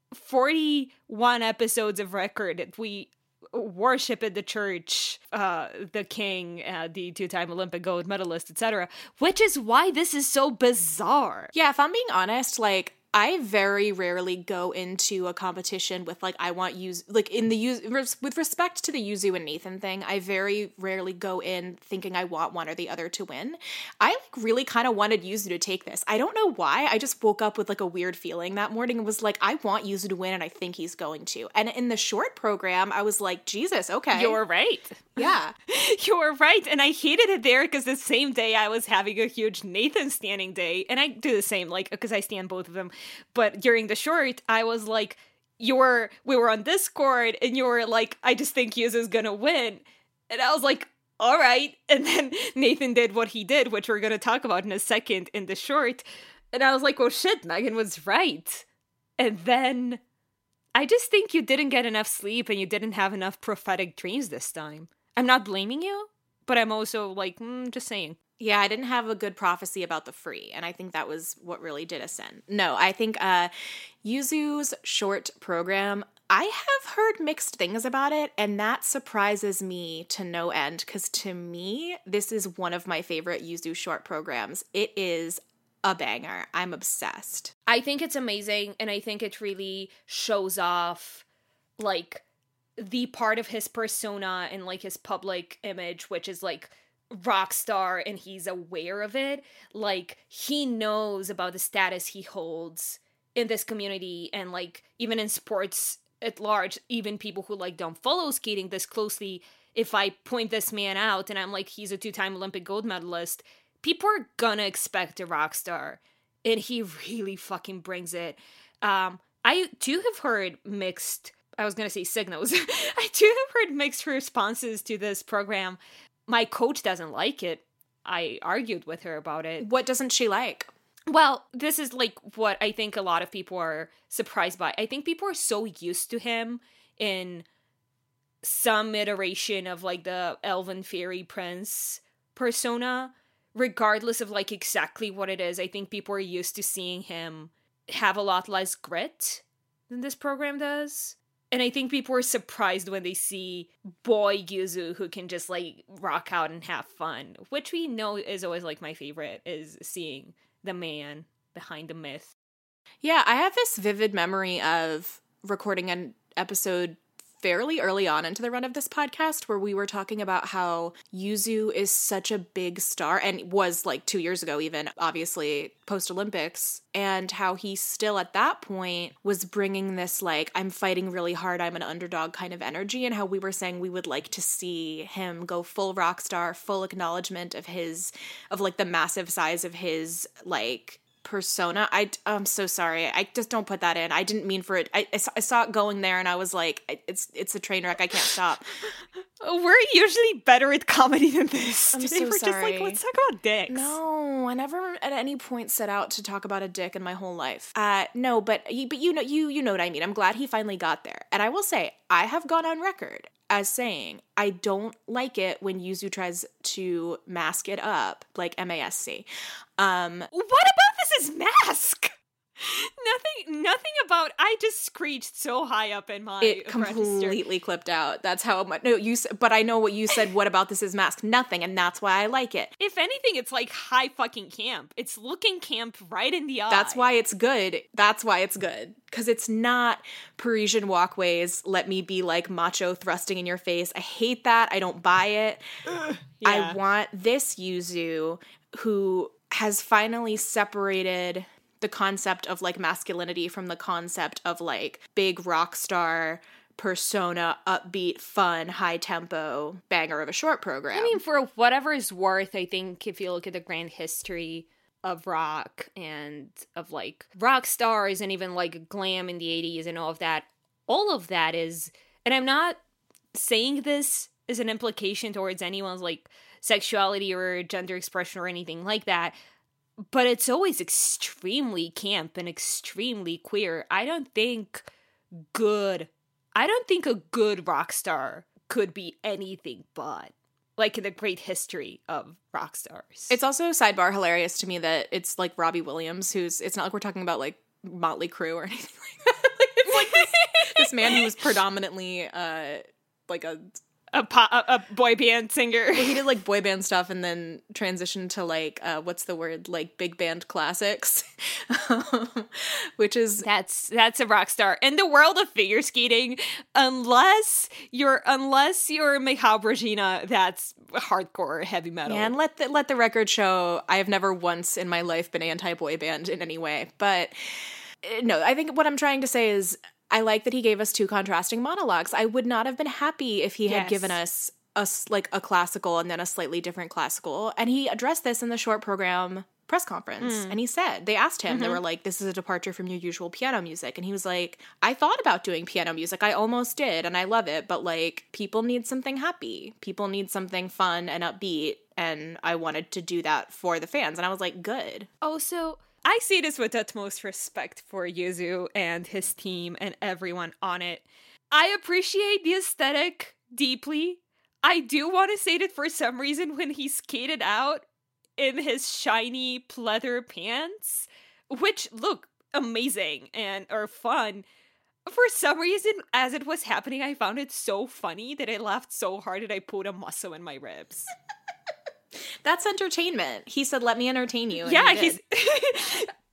Speaker 2: forty-one episodes of record that we worship at the church, uh, the king, uh, the two-time Olympic gold medalist, et cetera. Which is why this is so bizarre.
Speaker 1: Yeah, if I'm being honest, like, I very rarely go into a competition with, like, I want Yuzu, like, in the Yuzu, with respect to the Yuzu and Nathan thing, I very rarely go in thinking I want one or the other to win. I, like, really kind of wanted Yuzu to take this. I don't know why. I just woke up with, like, a weird feeling that morning and was like, I want Yuzu to win and I think he's going to. And in the short program, I was like, Jesus, okay.
Speaker 2: You're right.
Speaker 1: Yeah.
Speaker 2: You're right. And I hated it there because the same day I was having a huge Nathan standing day. And I do the same, like, because I stand both of them. But during the short, I was like, you were, we were on Discord and you were like, I just think Yuzu's gonna win. And I was like, all right. And then Nathan did what he did, which we're gonna talk about in a second in the short. And I was like, well, shit, Megan was right. And then I just think you didn't get enough sleep and you didn't have enough prophetic dreams this time. I'm not blaming you, but I'm also like, mm, just saying.
Speaker 1: Yeah, I didn't have a good prophecy about the free, and I think that was what really did us in. No, I think uh, Yuzu's short program, I have heard mixed things about it, and that surprises me to no end, because to me, this is one of my favorite Yuzu short programs. It is a banger. I'm obsessed.
Speaker 2: I think it's amazing, and I think it really shows off, like, the part of his persona and like his public image, which is like rock star, and he's aware of it. Like, he knows about the status he holds in this community, and like even in sports at large, even people who like don't follow skating this closely, if I point this man out and I'm like, he's a two-time Olympic gold medalist, people are gonna expect a rock star, and he really fucking brings it. Um, I too have heard mixed, I was gonna say signals, I too have heard mixed responses to this program. My coach doesn't like it. I argued with her about it.
Speaker 1: What doesn't she like?
Speaker 2: Well, this is like what I think a lot of people are surprised by. I think people are so used to him in some iteration of like the elven fairy prince persona, regardless of like exactly what it is. I think people are used to seeing him have a lot less grit than this program does. And I think people are surprised when they see boy Yuzu who can just like rock out and have fun, which we know is always like my favorite, is seeing the man behind the myth.
Speaker 1: Yeah, I have this vivid memory of recording an episode fairly early on into the run of this podcast where we were talking about how Yuzu is such a big star, and was like two years ago even, obviously post-Olympics, and how he still at that point was bringing this like, I'm fighting really hard, I'm an underdog kind of energy, and how we were saying we would like to see him go full rock star, full acknowledgement of his, of like the massive size of his like persona. I, I'm so sorry. I just don't put that in. I didn't mean for it. I, I, saw, I saw it going there and I was like, it's it's a train wreck. I can't stop.
Speaker 2: We're usually better at comedy than this.
Speaker 1: I'm
Speaker 2: Today
Speaker 1: so
Speaker 2: we're
Speaker 1: sorry.
Speaker 2: just like, let's talk about dicks.
Speaker 1: No, I never at any point set out to talk about a dick in my whole life. Uh, no, but but you know you you know what I mean. I'm glad he finally got there. And I will say, I have gone on record as saying I don't like it when Yuzu tries to mask it up, like M A S C. Um,
Speaker 2: what about this is mask? Nothing, nothing about. I just screeched so high up in my.
Speaker 1: It completely register. Clipped out. That's how much. No, you. But I know what you said. What about this is mask? Nothing, and that's why I like it.
Speaker 2: If anything, it's like high fucking camp. It's looking camp right in the eye.
Speaker 1: That's why it's good. That's why it's good. Because it's not Parisian walkways. Let me be like macho thrusting in your face. I hate that. I don't buy it. Yeah. I want this Yuzu who has finally separated the concept of like masculinity from the concept of like big rock star persona, upbeat, fun, high tempo banger of a short program.
Speaker 2: I mean, for whatever is worth, I think if you look at the grand history of rock and of like rock stars and even like glam in the eighties and all of that, all of that is, and I'm not saying this as an implication towards anyone's like sexuality or gender expression or anything like that, but it's always extremely camp and extremely queer. I don't think good, I don't think a good rock star could be anything but, like in the great history of rock stars.
Speaker 1: It's also, sidebar, hilarious to me that it's like Robbie Williams, who's, it's not like we're talking about like Motley Crue or anything like that. Like, it's like this, this man who was predominantly uh, like a...
Speaker 2: A, po- a, a boy band singer.
Speaker 1: Well, he did like boy band stuff and then transitioned to like, uh, what's the word? Like big band classics, which is...
Speaker 2: That's that's a rock star. In the world of figure skating, unless you're unless you're Michał Brzezinski, that's hardcore heavy metal.
Speaker 1: Yeah, and let the, let the record show, I have never once in my life been anti-boy band in any way. But no, I think what I'm trying to say is, I like that he gave us two contrasting monologues. I would not have been happy if he yes. had given us a, like a classical and then a slightly different classical. And he addressed this in the short program press conference. Mm. And he said, they asked him, mm-hmm. they were like, this is a departure from your usual piano music. And he was like, I thought about doing piano music. I almost did. And I love it. But like, people need something happy. People need something fun and upbeat. And I wanted to do that for the fans. And I was like, good.
Speaker 2: Also, I say this with utmost respect for Yuzu and his team and everyone on it. I appreciate the aesthetic deeply. I do want to say that for some reason when he skated out in his shiny pleather pants, which look amazing and are fun, for some reason, as it was happening, I found it so funny that I laughed so hard that I pulled a muscle in my ribs.
Speaker 1: That's entertainment. He said, let me entertain you.
Speaker 2: Yeah, he's...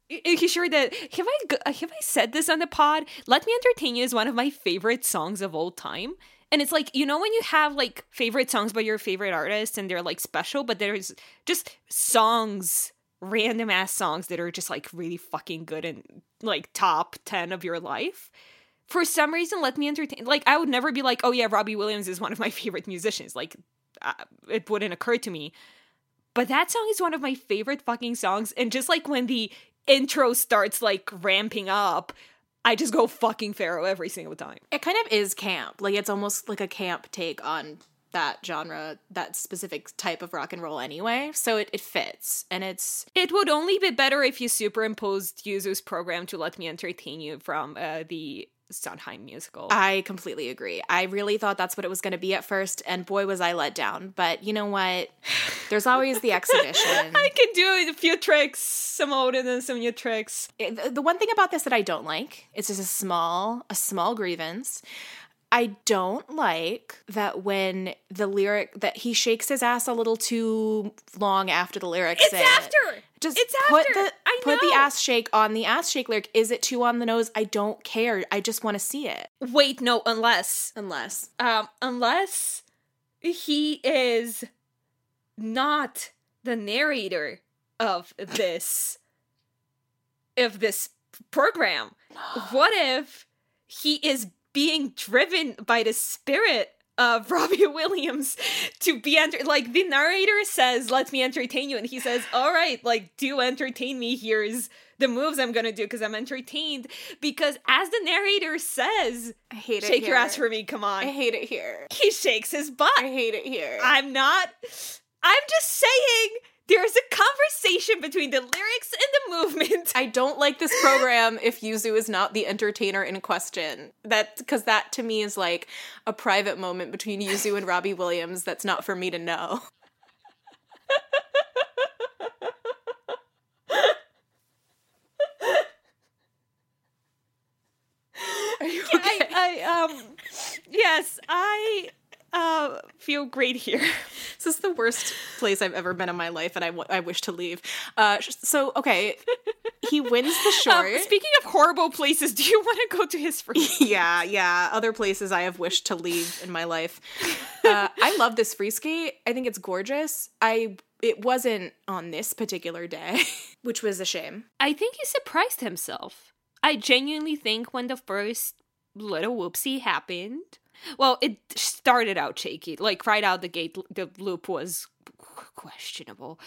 Speaker 2: Are you sure that have I g- have I said this on the pod? Let Me Entertain You is one of my favorite songs of all time. And it's like, you know, when you have like favorite songs by your favorite artist and they're like special, but there's just songs, random ass songs that are just like really fucking good and like top ten of your life. For some reason, Let Me Entertain, like I would never be like, oh yeah, Robbie Williams is one of my favorite musicians. Like uh, it wouldn't occur to me. But that song is one of my favorite fucking songs. And just like when the intro starts like ramping up, I just go fucking Pharaoh every single time.
Speaker 1: It kind of is camp. Like, it's almost like a camp take on that genre, that specific type of rock and roll anyway. So it, it fits. And it's...
Speaker 2: It would only be better if you superimposed Yuzu's program to Let Me Entertain You from uh, the Sondheim musical.
Speaker 1: I completely agree. I really thought that's what it was going to be at first, and boy, was I let down. But you know what? There's always the exhibition.
Speaker 2: I can do a few tricks, some old and then some new tricks.
Speaker 1: It, the one thing about this that I don't like, it's just a small, a small grievance. I don't like that when the lyric, that he shakes his ass a little too long after the lyrics.
Speaker 2: It's after!
Speaker 1: Just
Speaker 2: it's
Speaker 1: put
Speaker 2: after!
Speaker 1: the
Speaker 2: I
Speaker 1: put
Speaker 2: know.
Speaker 1: the ass shake on the ass shake lyric. Is it too on the nose? I don't care. I just want to see it.
Speaker 2: Wait, no, unless.
Speaker 1: Unless.
Speaker 2: Um, unless he is not the narrator of this, of this program. What if he is being driven by the spirit of Robbie Williams to be enter- like the narrator says, let me entertain you, and he says, all right, like, do entertain me, here's the moves I'm gonna do because I'm entertained, because as the narrator says,
Speaker 1: I hate it
Speaker 2: shake
Speaker 1: here.
Speaker 2: your ass for me, come on.
Speaker 1: I hate it here.
Speaker 2: He shakes his butt.
Speaker 1: I hate it here.
Speaker 2: I'm not, I'm just saying, there's a conversation between the lyrics and the movement.
Speaker 1: I don't like this program if Yuzu is not the entertainer in question. That, because that to me is like a private moment between Yuzu and Robbie Williams that's not for me to know. Are you okay?
Speaker 2: I, I, um, yes, I, uh, feel great here.
Speaker 1: This is the worst place I've ever been in my life, and I, w- I wish to leave. Uh, so, okay, he wins the short.
Speaker 2: Um, speaking of horrible places, do you want to go to his free?
Speaker 1: Yeah, yeah. Other places I have wished to leave in my life. Uh, I love this free skate. I think it's gorgeous. I it wasn't on this particular day, which was a shame.
Speaker 2: I think he surprised himself. I genuinely think when the first little whoopsie happened, well, it started out shaky. Like, right out the gate, the loop was questionable.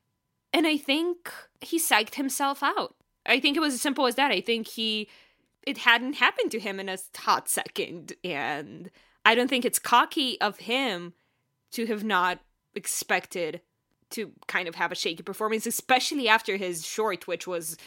Speaker 2: And I think he psyched himself out. I think it was as simple as that. I think he, it hadn't happened to him in a hot second. And I don't think it's cocky of him to have not expected to kind of have a shaky performance, especially after his short, which was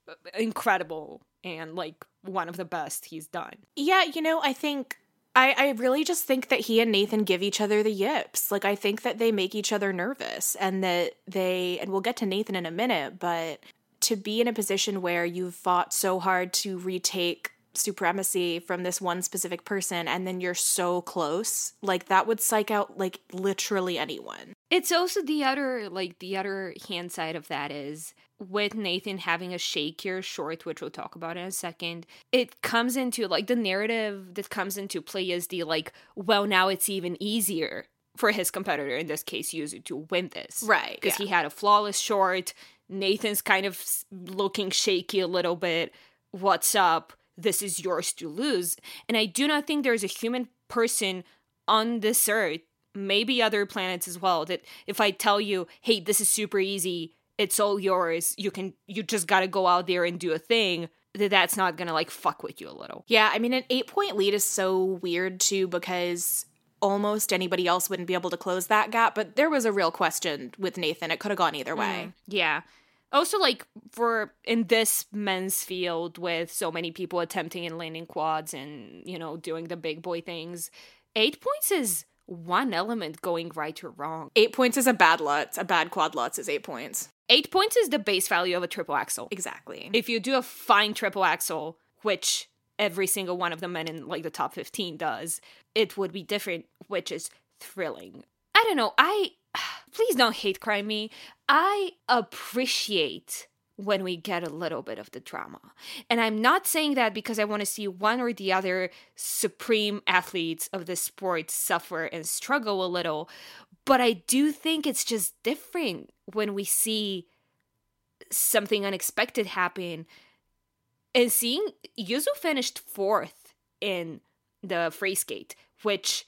Speaker 2: incredible and like one of the best he's done.
Speaker 1: Yeah, you know, I think I, I really just think that he and Nathan give each other the yips. Like, I think that they make each other nervous, and that they, and we'll get to Nathan in a minute, but to be in a position where you've fought so hard to retake supremacy from this one specific person, and then you're so close, like, that would psych out, like, literally anyone.
Speaker 2: It's also the other, like, the other hand side of that is, with Nathan having a shakier short, which we'll talk about in a second, it comes into, like, the narrative that comes into play is the, like, well, now it's even easier for his competitor, in this case, Yuzu, to win this.
Speaker 1: Right,
Speaker 2: Because
Speaker 1: yeah.
Speaker 2: he had a flawless short, Nathan's kind of looking shaky a little bit, what's up, this is yours to lose. And I do not think there's a human person on this earth, maybe other planets as well, that if I tell you, hey, this is super easy, it's all yours, you can, you just gotta go out there and do a thing, that that's not gonna, like, fuck with you a little.
Speaker 1: Yeah, I mean, an eight-point lead is so weird, too, because almost anybody else wouldn't be able to close that gap, but there was a real question with Nathan. It could have gone either way.
Speaker 2: Mm, yeah. Also, like, for, in this men's field, with so many people attempting and landing quads and, you know, doing the big boy things, eight points is one element going right or wrong.
Speaker 1: Eight points is a bad Lutz. A bad quad Lutz is eight points.
Speaker 2: Eight points is the base value of a triple axel.
Speaker 1: Exactly.
Speaker 2: If you do a fine triple axel, which every single one of the men in, like, the top fifteen does, it would be different, which is thrilling. I don't know, I... Please don't hate crime me. I appreciate when we get a little bit of the drama. And I'm not saying that because I want to see one or the other supreme athletes of the sport suffer and struggle a little, but I do think it's just different when we see something unexpected happen. And seeing Yuzu finished fourth in the free skate, which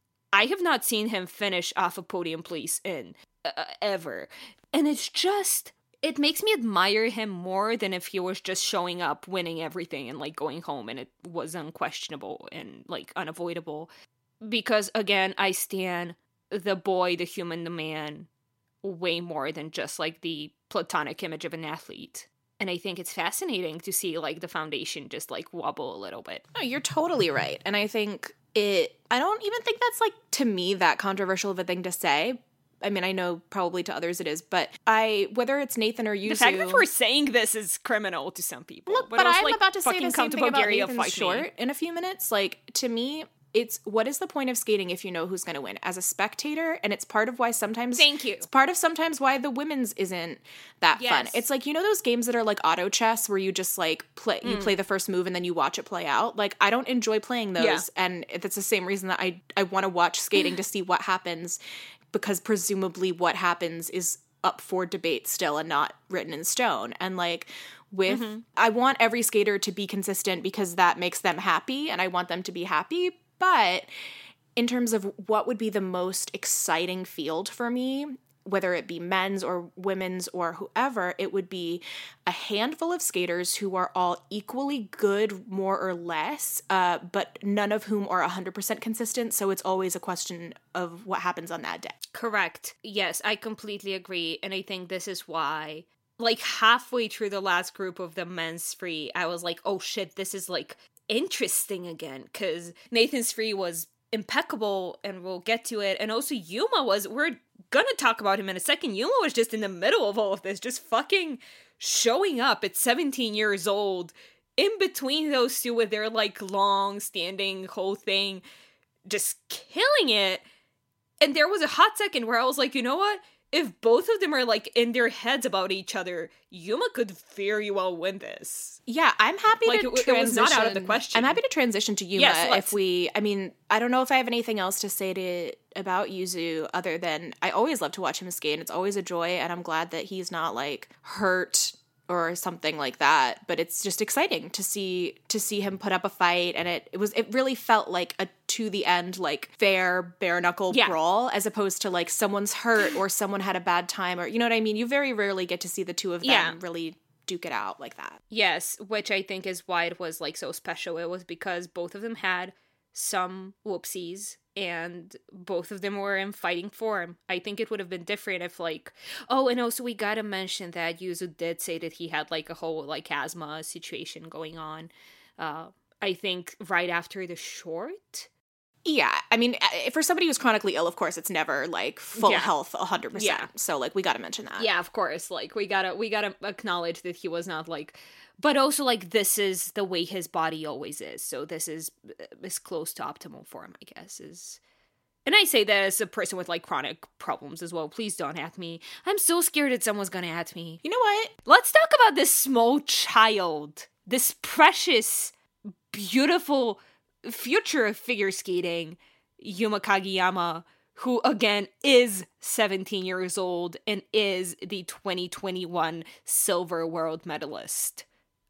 Speaker 2: I have not seen him finish off a podium place in uh, ever. And it's just, it makes me admire him more than if he was just showing up, winning everything, and like going home and it was unquestionable and like unavoidable. Because again, I stan the boy, the human, the man way more than just like the platonic image of an athlete. And I think it's fascinating to see like the foundation just like wobble a little bit.
Speaker 1: No, you're totally right. And I think it, I don't even think that's like, to me, that controversial of a thing to say. I mean, I know probably to others it is, but I, whether it's Nathan or Yuzu.
Speaker 2: The fact that we're saying this is criminal to some people.
Speaker 1: Look, but,
Speaker 2: but also,
Speaker 1: I'm
Speaker 2: like,
Speaker 1: about to say the same
Speaker 2: to
Speaker 1: thing about
Speaker 2: Bulgaria
Speaker 1: Nathan's short in a few minutes. Like, to me, it's, what is the point of skating if you know who's going to win? As a spectator, and it's part of why sometimes...
Speaker 2: Thank you.
Speaker 1: It's part of sometimes why the women's isn't that
Speaker 2: yes.
Speaker 1: fun. It's like, you know those games that are like auto chess where you just like play, you
Speaker 2: Mm.
Speaker 1: play the first move and then you watch it play out? Like, I don't enjoy playing those,
Speaker 2: Yeah.
Speaker 1: and that's the same reason that I, I want to watch skating to see what happens, because presumably what happens is up for debate still and not written in stone. And like with, mm-hmm. I want every skater to be consistent because that makes them happy and I want them to be happy. But in terms of what would be the most exciting field for me, whether it be men's or women's or whoever, it would be a handful of skaters who are all equally good, more or less, uh, but none of whom are one hundred percent consistent. So it's always a question of what happens on that day.
Speaker 2: Correct. Yes, I completely agree. And I think this is why, like halfway through the last group of the men's free, I was like, oh shit, this is like interesting again. Because Nathan's free was impeccable and we'll get to it. And also Yuma was, we're gonna talk about him in a second. Yuma was just in the middle of all of this, just fucking showing up at seventeen years old, in between those two with their like long standing whole thing, just killing it. And there was a hot second where I was like, you know what? If both of them are like in their heads about each other, Yuma could very well win this.
Speaker 1: Yeah, I'm happy
Speaker 2: like,
Speaker 1: to
Speaker 2: it,
Speaker 1: transition.
Speaker 2: It was not out of the question.
Speaker 1: I'm happy to transition to Yuma
Speaker 2: yes,
Speaker 1: if we, I mean, I don't know if I have anything else to say to about Yuzu other than I always love to watch him skate and it's always a joy and I'm glad that he's not like hurt or something like that, but it's just exciting to see to see him put up a fight, and it, it was it really felt like a to the end like fair bare knuckle
Speaker 2: yeah.
Speaker 1: brawl as opposed to like someone's hurt or someone had a bad time or you know what I mean. You very rarely get to see the two of them
Speaker 2: yeah.
Speaker 1: really duke it out like that.
Speaker 2: Yes, which I think is why it was like so special. It was because both of them had some whoopsies and both of them were in fighting form. I think it would have been different if like, oh, and also we gotta mention that Yuzu did say that he had like a whole like asthma situation going on. Uh, I think right after the short.
Speaker 1: Yeah, I mean, for somebody who's chronically ill, of course, it's never like full
Speaker 2: yeah.
Speaker 1: health one hundred percent.
Speaker 2: Yeah.
Speaker 1: So like we got to mention that.
Speaker 2: Yeah, of course. Like we gotta we gotta acknowledge that he was not like, but also like this is the way his body always is. So this is as close to optimal form, I guess. Is, and I say that as a person with like chronic problems as well. Please don't at me. I'm so scared that someone's gonna at me.
Speaker 1: You know what?
Speaker 2: Let's talk about this small child, this precious, beautiful future of figure skating, Yuma Kageyama, who again is seventeen years old and is the twenty twenty-one silver world medalist.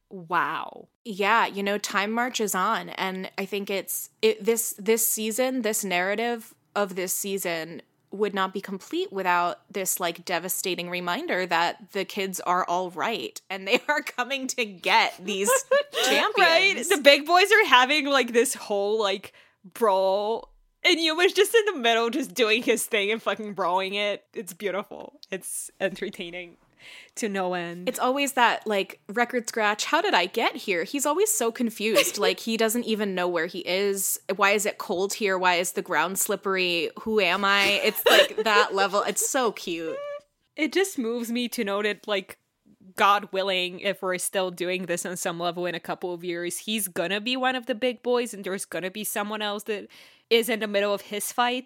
Speaker 2: Wow.
Speaker 1: Yeah, you know, time marches on, and I think it's it, this this season, this narrative of this season would not be complete without this like devastating reminder that the kids are all right and they are coming to get these champions.
Speaker 2: Right? The big boys are having like this whole like brawl and Yuma's just in the middle just doing his thing and fucking brawling it. It's beautiful. It's entertaining to no end.
Speaker 1: It's always that like record scratch. How did I get here? He's always so confused. Like he doesn't even know where he is. Why is it cold here? Why is the ground slippery? Who am I? It's like that level. It's so cute.
Speaker 2: It just moves me to know that like God willing, if we're still doing this on some level in a couple of years, he's gonna be one of the big boys and there's gonna be someone else that is in the middle of his fights.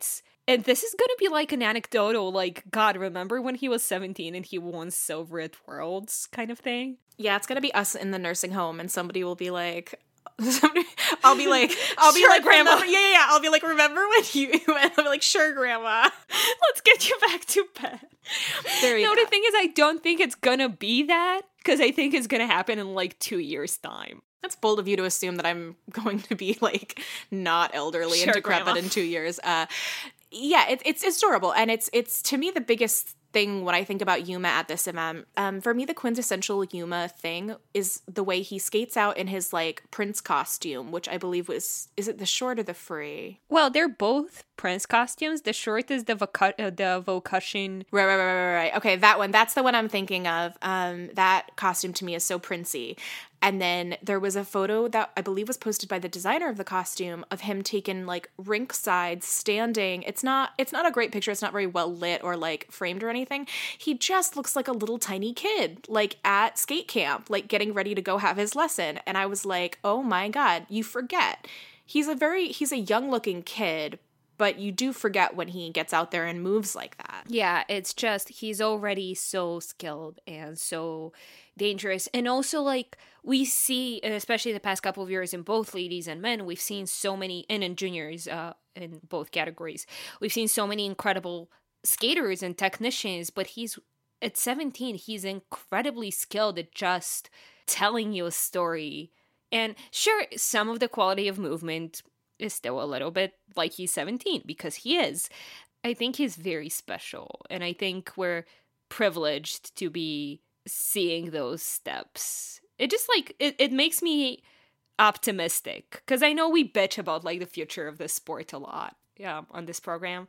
Speaker 2: And this is gonna be like an anecdotal, like, God, remember when he was seventeen and he won silver at Worlds kind of thing?
Speaker 1: Yeah, it's gonna be us in the nursing home, and somebody will be like, somebody, I'll be like, I'll be
Speaker 2: Sure,
Speaker 1: like,
Speaker 2: Grandma.
Speaker 1: remember- yeah, yeah, yeah. I'll be like, remember when you? And I'll be like, sure, Grandma.
Speaker 2: Let's get you back to bed.
Speaker 1: There you
Speaker 2: no,
Speaker 1: go.
Speaker 2: the thing is, I don't think it's gonna be that, because I think it's gonna happen in like two years' time.
Speaker 1: That's bold of you to assume that I'm going to be like not elderly
Speaker 2: Sure,
Speaker 1: and decrepit
Speaker 2: Grandma.
Speaker 1: in two years. Uh, yeah, it, it's it's adorable, and it's it's to me the biggest thing when I think about Yuma at this event. Um, for me, the quintessential Yuma thing is the way he skates out in his like prince costume, which I believe was is it the short or the free?
Speaker 2: Well, they're both prince costumes. The short is the voca- uh, the vocation.
Speaker 1: Right, right, right, right, right, right. Okay, that one. That's the one I'm thinking of. Um, that costume to me is so princey. And then there was a photo that I believe was posted by the designer of the costume of him taken like rink side standing. It's not it's not a great picture. It's not very well lit or like framed or anything. He just looks like a little tiny kid, like at skate camp, like getting ready to go have his lesson. And I was like, oh my God, you forget. He's a very he's a young looking kid, but you do forget when he gets out there and moves like that.
Speaker 2: Yeah, it's just he's already so skilled and so dangerous. And also, like, we see, and especially the past couple of years in both ladies and men, we've seen so many, and in juniors uh, in both categories, we've seen so many incredible skaters and technicians, but he's, at seventeen, he's incredibly skilled at just telling you a story. And sure, some of the quality of movement is still a little bit like he's seventeen, because he is. I think he's very special, and I think we're privileged to be seeing those steps. It just like it, it makes me optimistic, because I know we bitch about like the future of the sport a lot, yeah, on this program.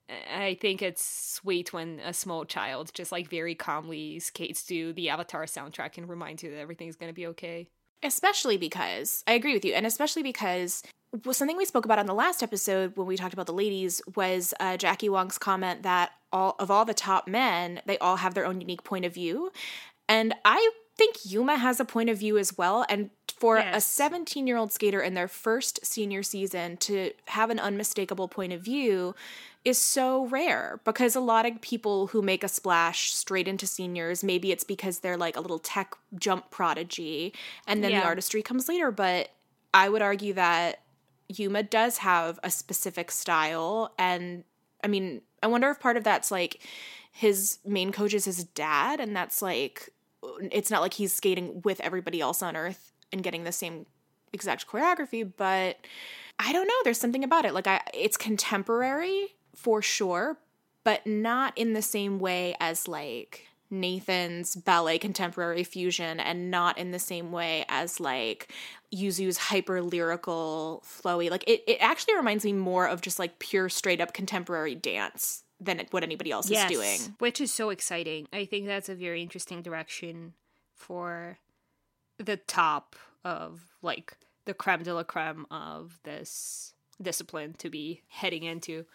Speaker 2: I think it's sweet when a small child just like very calmly skates to the Avatar soundtrack and reminds you that everything's gonna be okay.
Speaker 1: Especially because, I agree with you, and especially because well, something we spoke about on the last episode when we talked about the ladies was uh, Jackie Wong's comment that all of all the top men, they all have their own unique point of view. And I think Yuma has a point of view as well. And for
Speaker 2: Yes.
Speaker 1: a seventeen-year-old skater in their first senior season to have an unmistakable point of view is so rare, because a lot of people who make a splash straight into seniors, maybe it's because they're like a little tech jump prodigy and then
Speaker 2: Yeah.
Speaker 1: the artistry comes later. But I would argue that Yuma does have a specific style. And I mean, I wonder if part of that's like his main coach is his dad, and that's like, it's not like he's skating with everybody else on earth and getting the same exact choreography, but I don't know. There's something about it. Like, I, it's contemporary for sure, but not in the same way as like Nathan's ballet contemporary fusion, and not in the same way as like Yuzu's hyper lyrical flowy. Like it, it actually reminds me more of just like pure straight up contemporary dance than it, what anybody else
Speaker 2: Yes,
Speaker 1: is doing.
Speaker 2: which is so exciting. I think that's a very interesting direction for the top of like the creme de la creme of this discipline to be heading into.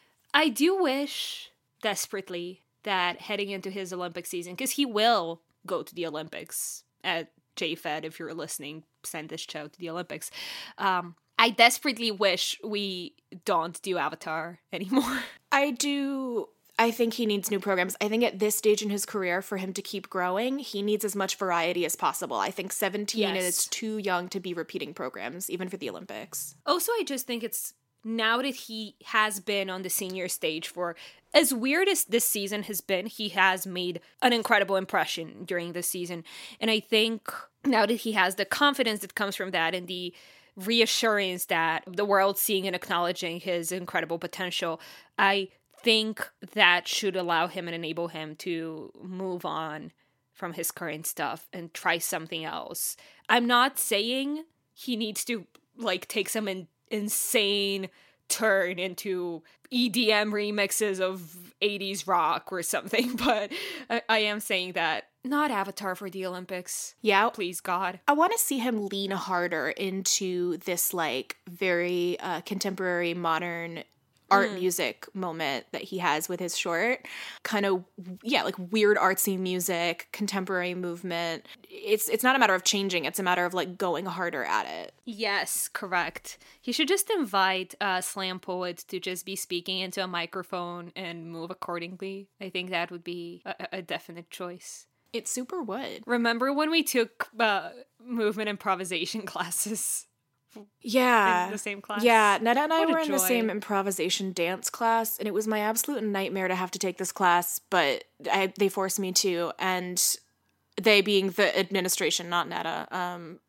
Speaker 2: I do wish desperately that heading into his Olympic season, because he will go to the Olympics at J F E D, if you're listening, send this show to the Olympics. Um, I desperately wish we don't do Avatar anymore.
Speaker 1: I do. I think he needs new programs. I think at this stage in his career, for him to keep growing, he needs as much variety as possible. I think seventeen
Speaker 2: Yes.
Speaker 1: is too young to be repeating programs, even for the Olympics.
Speaker 2: Also, I just think it's now that he has been on the senior stage for as weird as this season has been, he has made an incredible impression during this season. And I think now that he has the confidence that comes from that and the reassurance that the world's seeing and acknowledging his incredible potential, I think that should allow him and enable him to move on from his current stuff and try something else. I'm not saying he needs to like take some in- insane turn into E D M remixes of eighties rock or something, but I, I am saying that not Avatar for the Olympics.
Speaker 1: Yeah.
Speaker 2: Please, God.
Speaker 1: I want to see him lean harder into this like very uh, contemporary modern art
Speaker 2: Mm.
Speaker 1: music moment that he has with his short. Kind of, yeah, like weird artsy music, contemporary movement. It's it's not a matter of changing, it's a matter of like going harder at it.
Speaker 2: Yes, correct. He should just invite uh, slam poets to just be speaking into a microphone and move accordingly. I think that would be a, a definite choice.
Speaker 1: It super would.
Speaker 2: Remember when we took uh, movement improvisation classes?
Speaker 1: Yeah.
Speaker 2: In the same class?
Speaker 1: Yeah, Netta and I
Speaker 2: What a
Speaker 1: were in the
Speaker 2: joy.
Speaker 1: same improvisation dance class, and it was my absolute nightmare to have to take this class, but I, they forced me to, and they being the administration, not Netta. Um,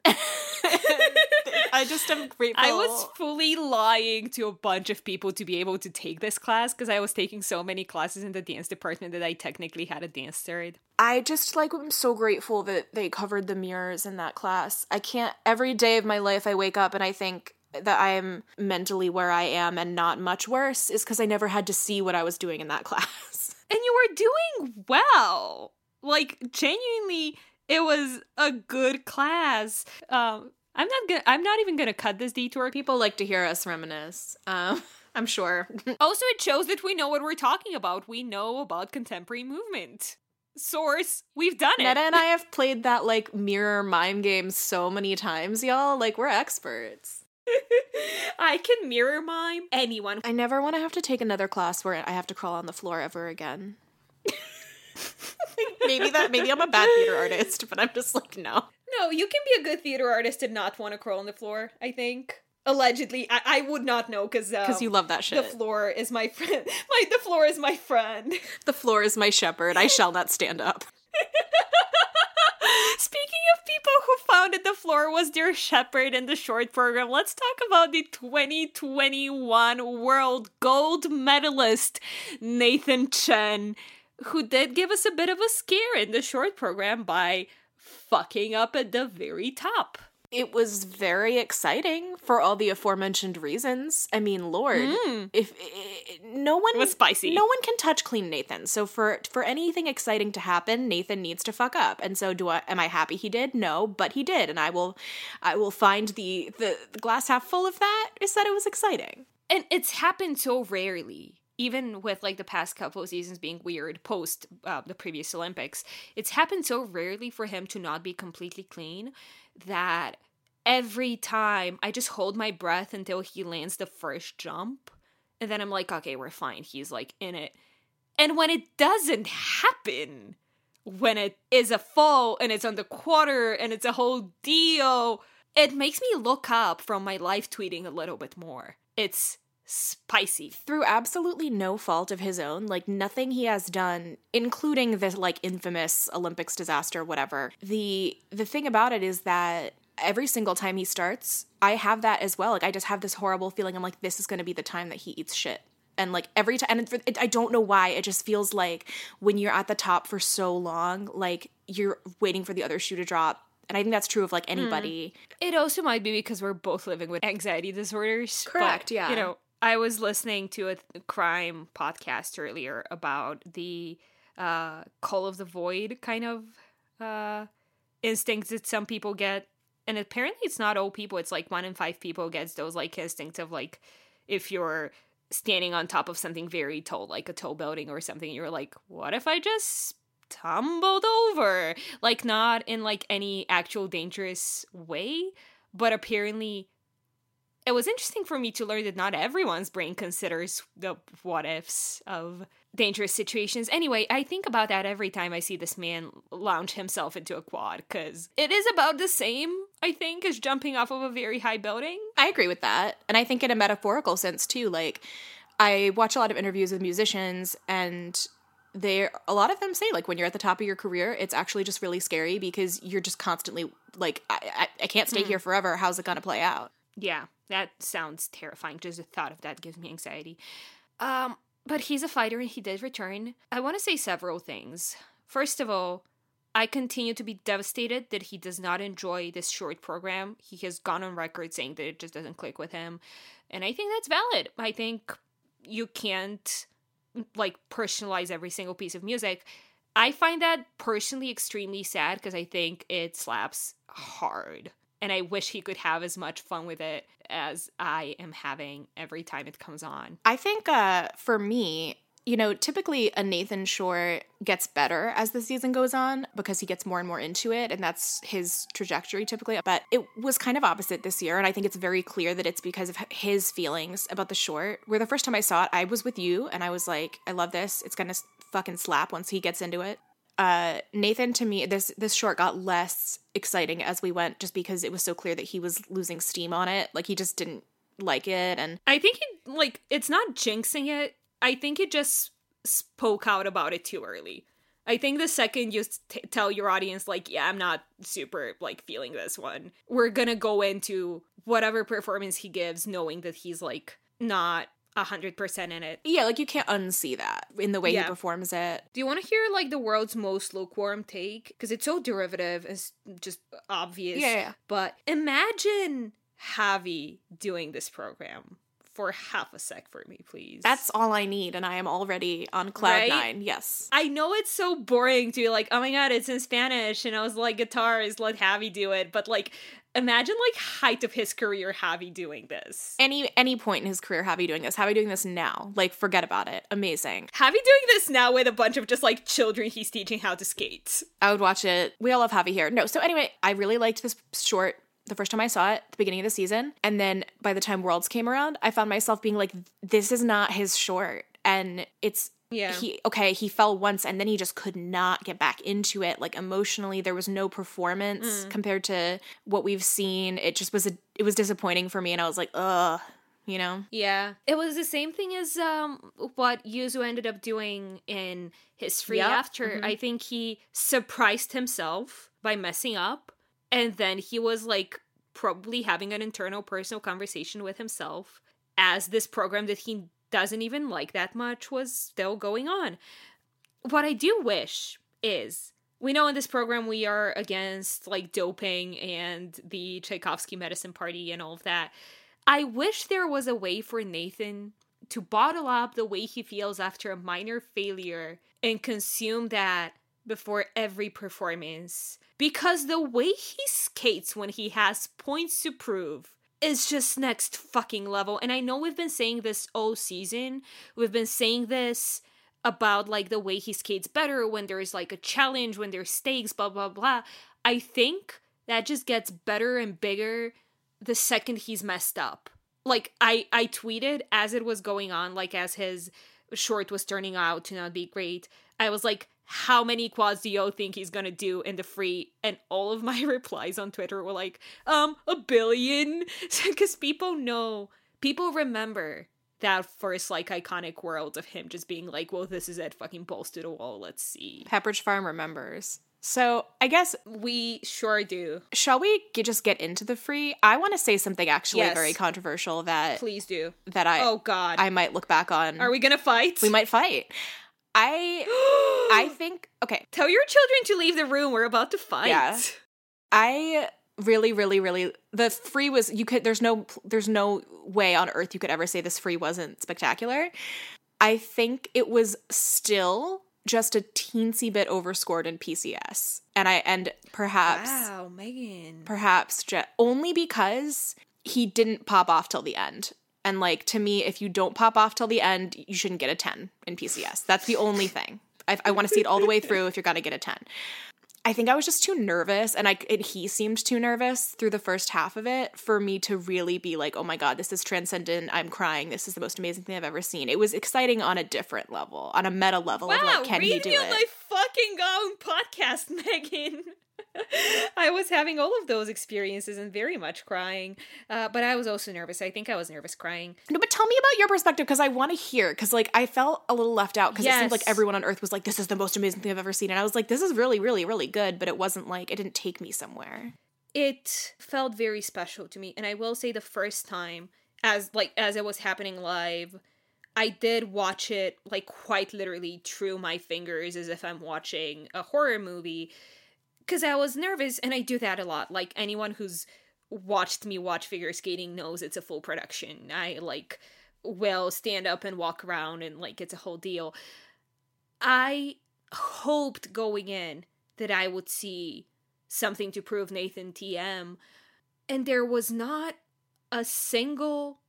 Speaker 1: I just am grateful.
Speaker 2: I was fully lying to a bunch of people to be able to take this class because I was taking so many classes in the dance department that I technically had a dance third.
Speaker 1: I just like am so grateful that they covered the mirrors in that class. I can't, every day of my life I wake up and I think that I am mentally where I am and not much worse is because I never had to see what I was doing in that class.
Speaker 2: And you were doing well. Like, genuinely, it was a good class. Um, I'm not gonna, I'm not even gonna cut this detour.
Speaker 1: People like to hear us reminisce. Um, I'm sure.
Speaker 2: Also, it shows that we know what we're talking about. We know about contemporary movement. Source, we've done it.
Speaker 1: Netta and I have played that like mirror mime game so many times, y'all. Like, we're experts.
Speaker 2: I can mirror mime anyone.
Speaker 1: I never want to have to take another class where I have to crawl on the floor ever again. maybe that maybe I'm a bad theater artist, but I'm just like, no.
Speaker 2: No, you can be a good theater artist and not want to crawl on the floor, I think. Allegedly. I, I would not know because um,
Speaker 1: Because you love that shit.
Speaker 2: The floor is my friend. My The floor is my friend.
Speaker 1: The floor is my shepherd. I shall not stand up.
Speaker 2: Speaking of people who found that the floor was their shepherd in the short program, let's talk about the twenty twenty-one World Gold Medalist, Nathan Chen, who did give us a bit of a scare in the short program by fucking up at the very top.
Speaker 1: It was very exciting for all the aforementioned reasons. I mean, Lord,
Speaker 2: Mm.
Speaker 1: if, if no one
Speaker 2: It was spicy.
Speaker 1: no one can touch clean Nathan. So for for anything exciting to happen, Nathan needs to fuck up. And so, do I? Am I happy he did? No, but he did, and I will, I will find the the, the glass half full of that is that it was exciting.
Speaker 2: And it's happened so rarely. Even with like the past couple of seasons being weird post uh, the previous Olympics, it's happened so rarely for him to not be completely clean that every time I just hold my breath until he lands the first jump. And then I'm like, okay, we're fine. He's like in it. And when it doesn't happen, when it is a fall and it's on the quarter and it's a whole deal, it makes me look up from my live tweeting a little bit more. It's spicy.
Speaker 1: Through absolutely no fault of his own, like nothing he has done, including this like infamous Olympics disaster, whatever. The the thing about it is that every single time he starts, I have that as well. Like I just have this horrible feeling. I'm like, this is going to be the time that he eats shit. And like every time, and it, I don't know why, it just feels like when you're at the top for so long, like you're waiting for the other shoe to drop. And I think that's true of like anybody.
Speaker 2: Mm. It also might be because we're both living with anxiety disorders.
Speaker 1: Correct,
Speaker 2: but,
Speaker 1: yeah.
Speaker 2: You know, I was listening to a th- crime podcast earlier about the uh, call of the void kind of uh, instincts that some people get. And apparently it's not all people. It's like one in five people gets those like instincts of like if you're standing on top of something very tall, like a tall building or something, you're like, what if I just tumbled over? Like not in like any actual dangerous way, but apparently it was interesting for me to learn that not everyone's brain considers the what ifs of dangerous situations. Anyway, I think about that every time I see this man launch himself into a quad, because it is about the same, I think, as jumping off of a very high building.
Speaker 1: I agree with that. And I think in a metaphorical sense too, like I watch a lot of interviews with musicians and they a lot of them say like when you're at the top of your career, it's actually just really scary because you're just constantly like, I, I, I can't stay mm. here forever. How's it going to play out?
Speaker 2: Yeah, that sounds terrifying. Just the thought of that gives me anxiety. Um, but he's a fighter and he did return. I want to say several things. First of all, I continue to be devastated that he does not enjoy this short program. He has gone on record saying that it just doesn't click with him. And I think that's valid. I think you can't, like, personalize every single piece of music. I find that personally extremely sad because I think it slaps hard. and I wish he could have as much fun with it as I am having every time it comes on.
Speaker 1: I think uh, for me, you know, typically a Nathan short gets better as the season goes on because he gets more and more into it, and that's his trajectory typically. But it was kind of opposite this year, and I think it's very clear that it's because of his feelings about the short. Where the first time I saw it, I was with you, and I was like, I love this. It's gonna fucking slap once he gets into it. Uh, Nathan, to me, this this short got less exciting as we went, just because it was so clear that he was losing steam on it. Like, he just didn't like it, and
Speaker 2: I think it, like, it's not jinxing it. I think it just spoke out about it too early. I think the second you t- tell your audience, like, yeah, I'm not super, like, feeling this one, we're gonna go into whatever performance he gives knowing that he's, like, not one hundred percent in it.
Speaker 1: Yeah, like, you can't unsee that in the way
Speaker 2: yeah.
Speaker 1: he performs it.
Speaker 2: Do you want to hear, like, the world's most lukewarm take? Because it's so derivative, it's just obvious.
Speaker 1: Yeah, yeah.
Speaker 2: But imagine Javi doing this program for half a sec for me, please.
Speaker 1: That's all I need, and I am already on cloud
Speaker 2: right?
Speaker 1: nine. Yes.
Speaker 2: I know it's so boring to be like, oh my god, it's in Spanish, and I was like, guitars, let Javi do it. But, like, imagine, like, height of his career, Javi doing this.
Speaker 1: Any any point in his career, Javi doing this. Javi doing this now. Like, forget about it. Amazing.
Speaker 2: Javi doing this now with a bunch of just, like, children he's teaching how to skate.
Speaker 1: I would watch it. We all love Javi here. No, so anyway, I really liked this short the first time I saw it at the beginning of the season. And then by the time Worlds came around, I found myself being like, this is not his short. And it's,
Speaker 2: yeah.
Speaker 1: he, okay, he fell once and then he just could not get back into it. Like, emotionally, there was no performance mm. compared to what we've seen. It just was, a, it was disappointing for me. And I was like, ugh, you know?
Speaker 2: Yeah. It was the same thing as um what Yuzu ended up doing in his free
Speaker 1: yep.
Speaker 2: after.
Speaker 1: Mm-hmm.
Speaker 2: I think he surprised himself by messing up. And then he was, like, probably having an internal personal conversation with himself as this program that he doesn't even like that much was still going on. What I do wish is, we know in this program we are against, like, doping and the Tchaikovsky medicine party and all of that. I wish there was a way for Nathan to bottle up the way he feels after a minor failure and consume that before every performance, because the way he skates when he has points to prove is just next fucking level. And I know we've been saying this all season. We've been saying this about, like, the way he skates better when there's, like, a challenge, when there's stakes, blah, blah, blah. I think that just gets better and bigger the second he's messed up. Like, I, I tweeted as it was going on, like, as his short was turning out to not be great, I was like, how many quads do y'all think he's gonna do in the free? And all of my replies on Twitter were like, um, a billion? Because people know, people remember that first, like, iconic world of him just being like, well, this is it, fucking balls to the wall, let's see.
Speaker 1: Pepperidge Farm remembers. So, I guess
Speaker 2: we sure do.
Speaker 1: Shall we get, just get into the free? I want to say something actually
Speaker 2: yes.
Speaker 1: very controversial that...
Speaker 2: Please do.
Speaker 1: That I...
Speaker 2: Oh, God.
Speaker 1: I might look back on.
Speaker 2: Are we gonna fight?
Speaker 1: We might fight. I I think, okay.
Speaker 2: Tell your children to leave the room. We're about to fight.
Speaker 1: Yeah. I really, really, really, the free was, you could, there's no, there's no way on earth you could ever say this free wasn't spectacular. I think it was still just a teensy bit overscored in P C S. And I, and perhaps.
Speaker 2: Wow, Megan.
Speaker 1: Perhaps ju- only because he didn't pop off till the end. And, like, to me, if you don't pop off till the end, you shouldn't get a ten in P C S. That's the only thing. I, I want to see it all the way through if you're going to get a ten. I think I was just too nervous, and I and he seemed too nervous through the first half of it for me to really be like, oh my god, this is transcendent, I'm crying, this is the most amazing thing I've ever seen. It was exciting on a different level, on a meta level
Speaker 2: wow,
Speaker 1: of, like, can he do
Speaker 2: read
Speaker 1: it?
Speaker 2: my fucking own podcast, Megan. I was having all of those experiences and very much crying, uh, but I was also nervous. I think I was nervous crying.
Speaker 1: No, but tell me about your perspective, because I want to hear, because, like, I felt a little left out, because
Speaker 2: yes.
Speaker 1: it seemed like everyone on Earth was like, this is the most amazing thing I've ever seen, and I was like, this is really, really, really good, but it wasn't, like, it didn't take me somewhere.
Speaker 2: It felt very special to me, and I will say the first time, as, like, as it was happening live, I did watch it, like, quite literally through my fingers as if I'm watching a horror movie, because I was nervous, and I do that a lot. Like, anyone who's watched me watch figure skating knows it's a full production. I, like, will stand up and walk around, and, like, it's a whole deal. I hoped going in that I would see something to prove Nathan T M, And there was not a single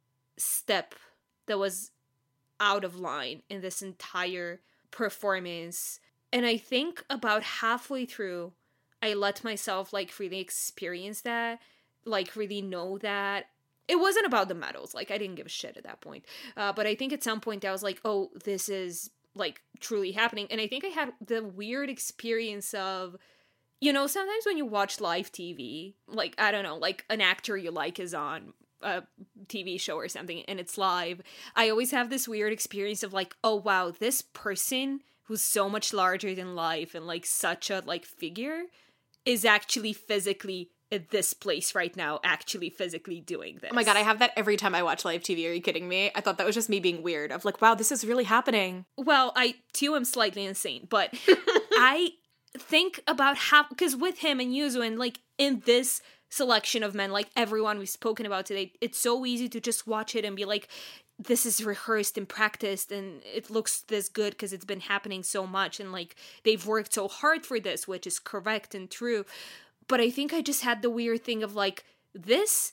Speaker 2: step that was out of line in this entire performance. And I think about halfway through, I let myself like really experience that, like really know that. It wasn't about the medals. Like, I didn't give a shit at that point. Uh, but I think at some point I was like, oh, this is like truly happening. And I think I had the weird experience of, you know, sometimes when you watch live T V, like, I don't know, like an actor you like is on a T V show or something and it's live. I always have this weird experience of like, oh wow, this person who's so much larger than life and like such a like figure is actually physically at this place right now, actually physically doing this.
Speaker 1: Oh my god, I have that every time I watch live T V. Are you kidding me? I thought that was just me being weird of like, wow, this is really happening.
Speaker 2: Well, I too am slightly insane, but I think about how, because with him and Yuzu and like in this selection of men, like everyone we've spoken about today, it's so easy to just watch it and be like, this is rehearsed and practiced and it looks this good because it's been happening so much and like they've worked so hard for this, which is correct and true. But I think I just had the weird thing of like, this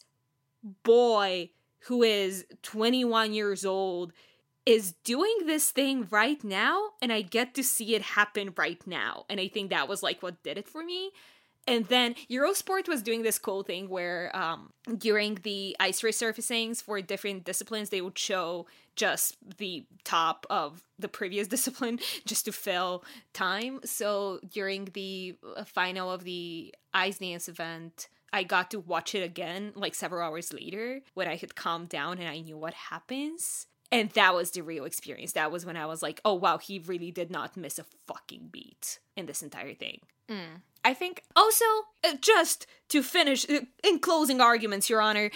Speaker 2: boy who is twenty-one years old is doing this thing right now, and I get to see it happen right now. And I think that was like what did it for me. And then Eurosport was doing this cool thing where um, during the ice resurfacings for different disciplines, they would show just the top of the previous discipline just to fill time. So during the final of the ice dance event, I got to watch it again like several hours later when I had calmed down and I knew what happens. And that was the real experience. That was when I was like, oh wow, he really did not miss a fucking beat in this entire thing.
Speaker 1: Mm. I think
Speaker 2: also, uh, just to finish, uh, in closing arguments, Your Honor,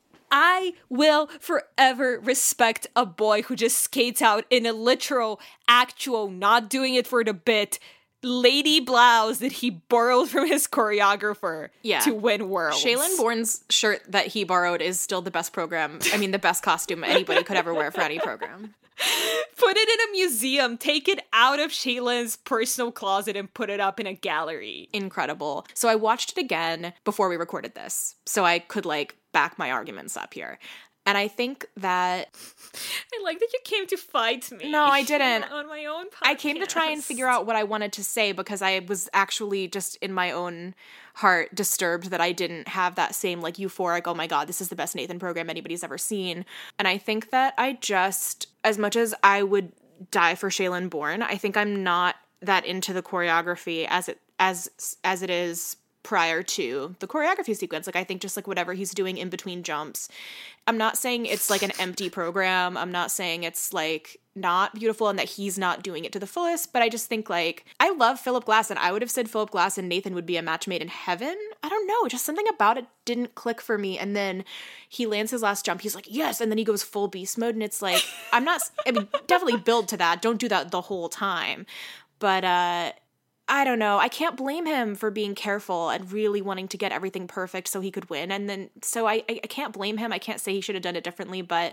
Speaker 2: I will forever respect a boy who just skates out in a literal, actual, not doing it for the bit, lady blouse that he borrowed from his choreographer
Speaker 1: yeah.
Speaker 2: to win Worlds.
Speaker 1: Shaylin Bourne's shirt that he borrowed is still the best program. I mean, the best costume anybody could ever wear for any program.
Speaker 2: Put it in a museum. Take it out of Shaylin's personal closet and put it up in a gallery.
Speaker 1: Incredible. So I watched it again before we recorded this, so I could like back my arguments up here. And I think that
Speaker 2: I like that you came to fight me.
Speaker 1: No, I didn't.
Speaker 2: On my own podcast.
Speaker 1: I came to try and figure out what I wanted to say because I was actually just in my own heart disturbed that I didn't have that same like euphoric, oh my god, this is the best Nathan program anybody's ever seen. And I think that I just, as much as I would die for Shaylin Bourne, I think I'm not that into the choreography as it as as it is prior to the choreography sequence. Like, I think just like whatever he's doing in between jumps, I'm not saying it's like an empty program. I'm not saying it's like not beautiful and that he's not doing it to the fullest, but I just think like, I love Philip Glass and I would have said Philip Glass and Nathan would be a match made in heaven. I don't know, just something about it didn't click for me. And then he lands his last jump. He's like, yes. And then he goes full beast mode. And it's like, I'm not, I mean, definitely build to that. Don't do that the whole time. But, uh, I don't know. I can't blame him for being careful and really wanting to get everything perfect so he could win. And then, so I, I, I can't blame him. I can't say he should have done it differently, but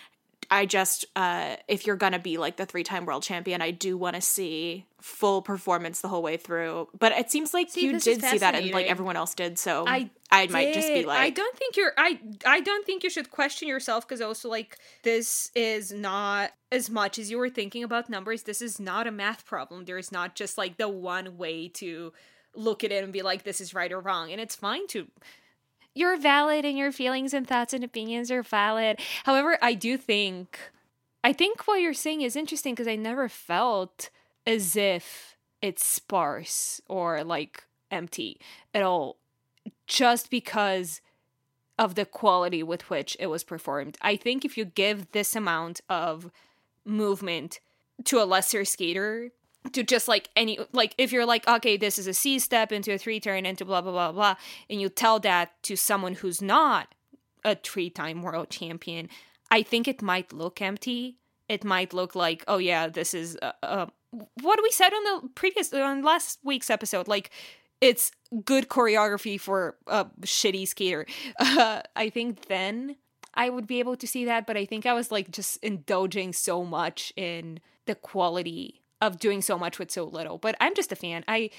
Speaker 1: I just, uh, if you're going to be like the three-time world champion, I do want to see full performance the whole way through. But it seems like
Speaker 2: see,
Speaker 1: you did see that and like everyone else did. So
Speaker 2: I,
Speaker 1: I might just be like,
Speaker 2: I don't think you're, I, I don't think you should question yourself because also like this is not as much as you were thinking about numbers. This is not a math problem. There is not just like the one way to look at it and be like, this is right or wrong. And it's fine to... You're valid and your feelings and thoughts and opinions are valid. However, I do think, I think what you're saying is interesting because I never felt as if it's sparse or like empty at all, just because of the quality with which it was performed. I think if you give this amount of movement to a lesser skater, to just like any, like if you're like, okay, this is a C step into a three turn into blah, blah, blah, blah, and you tell that to someone who's not a three-time world champion, I think it might look empty. It might look like, oh yeah, this is, uh, uh, what we said on the previous, on last week's episode, like it's good choreography for a shitty skater. Uh, I think then I would be able to see that, but I think I was like just indulging so much in the quality of doing so much with so little. But I'm just a fan. I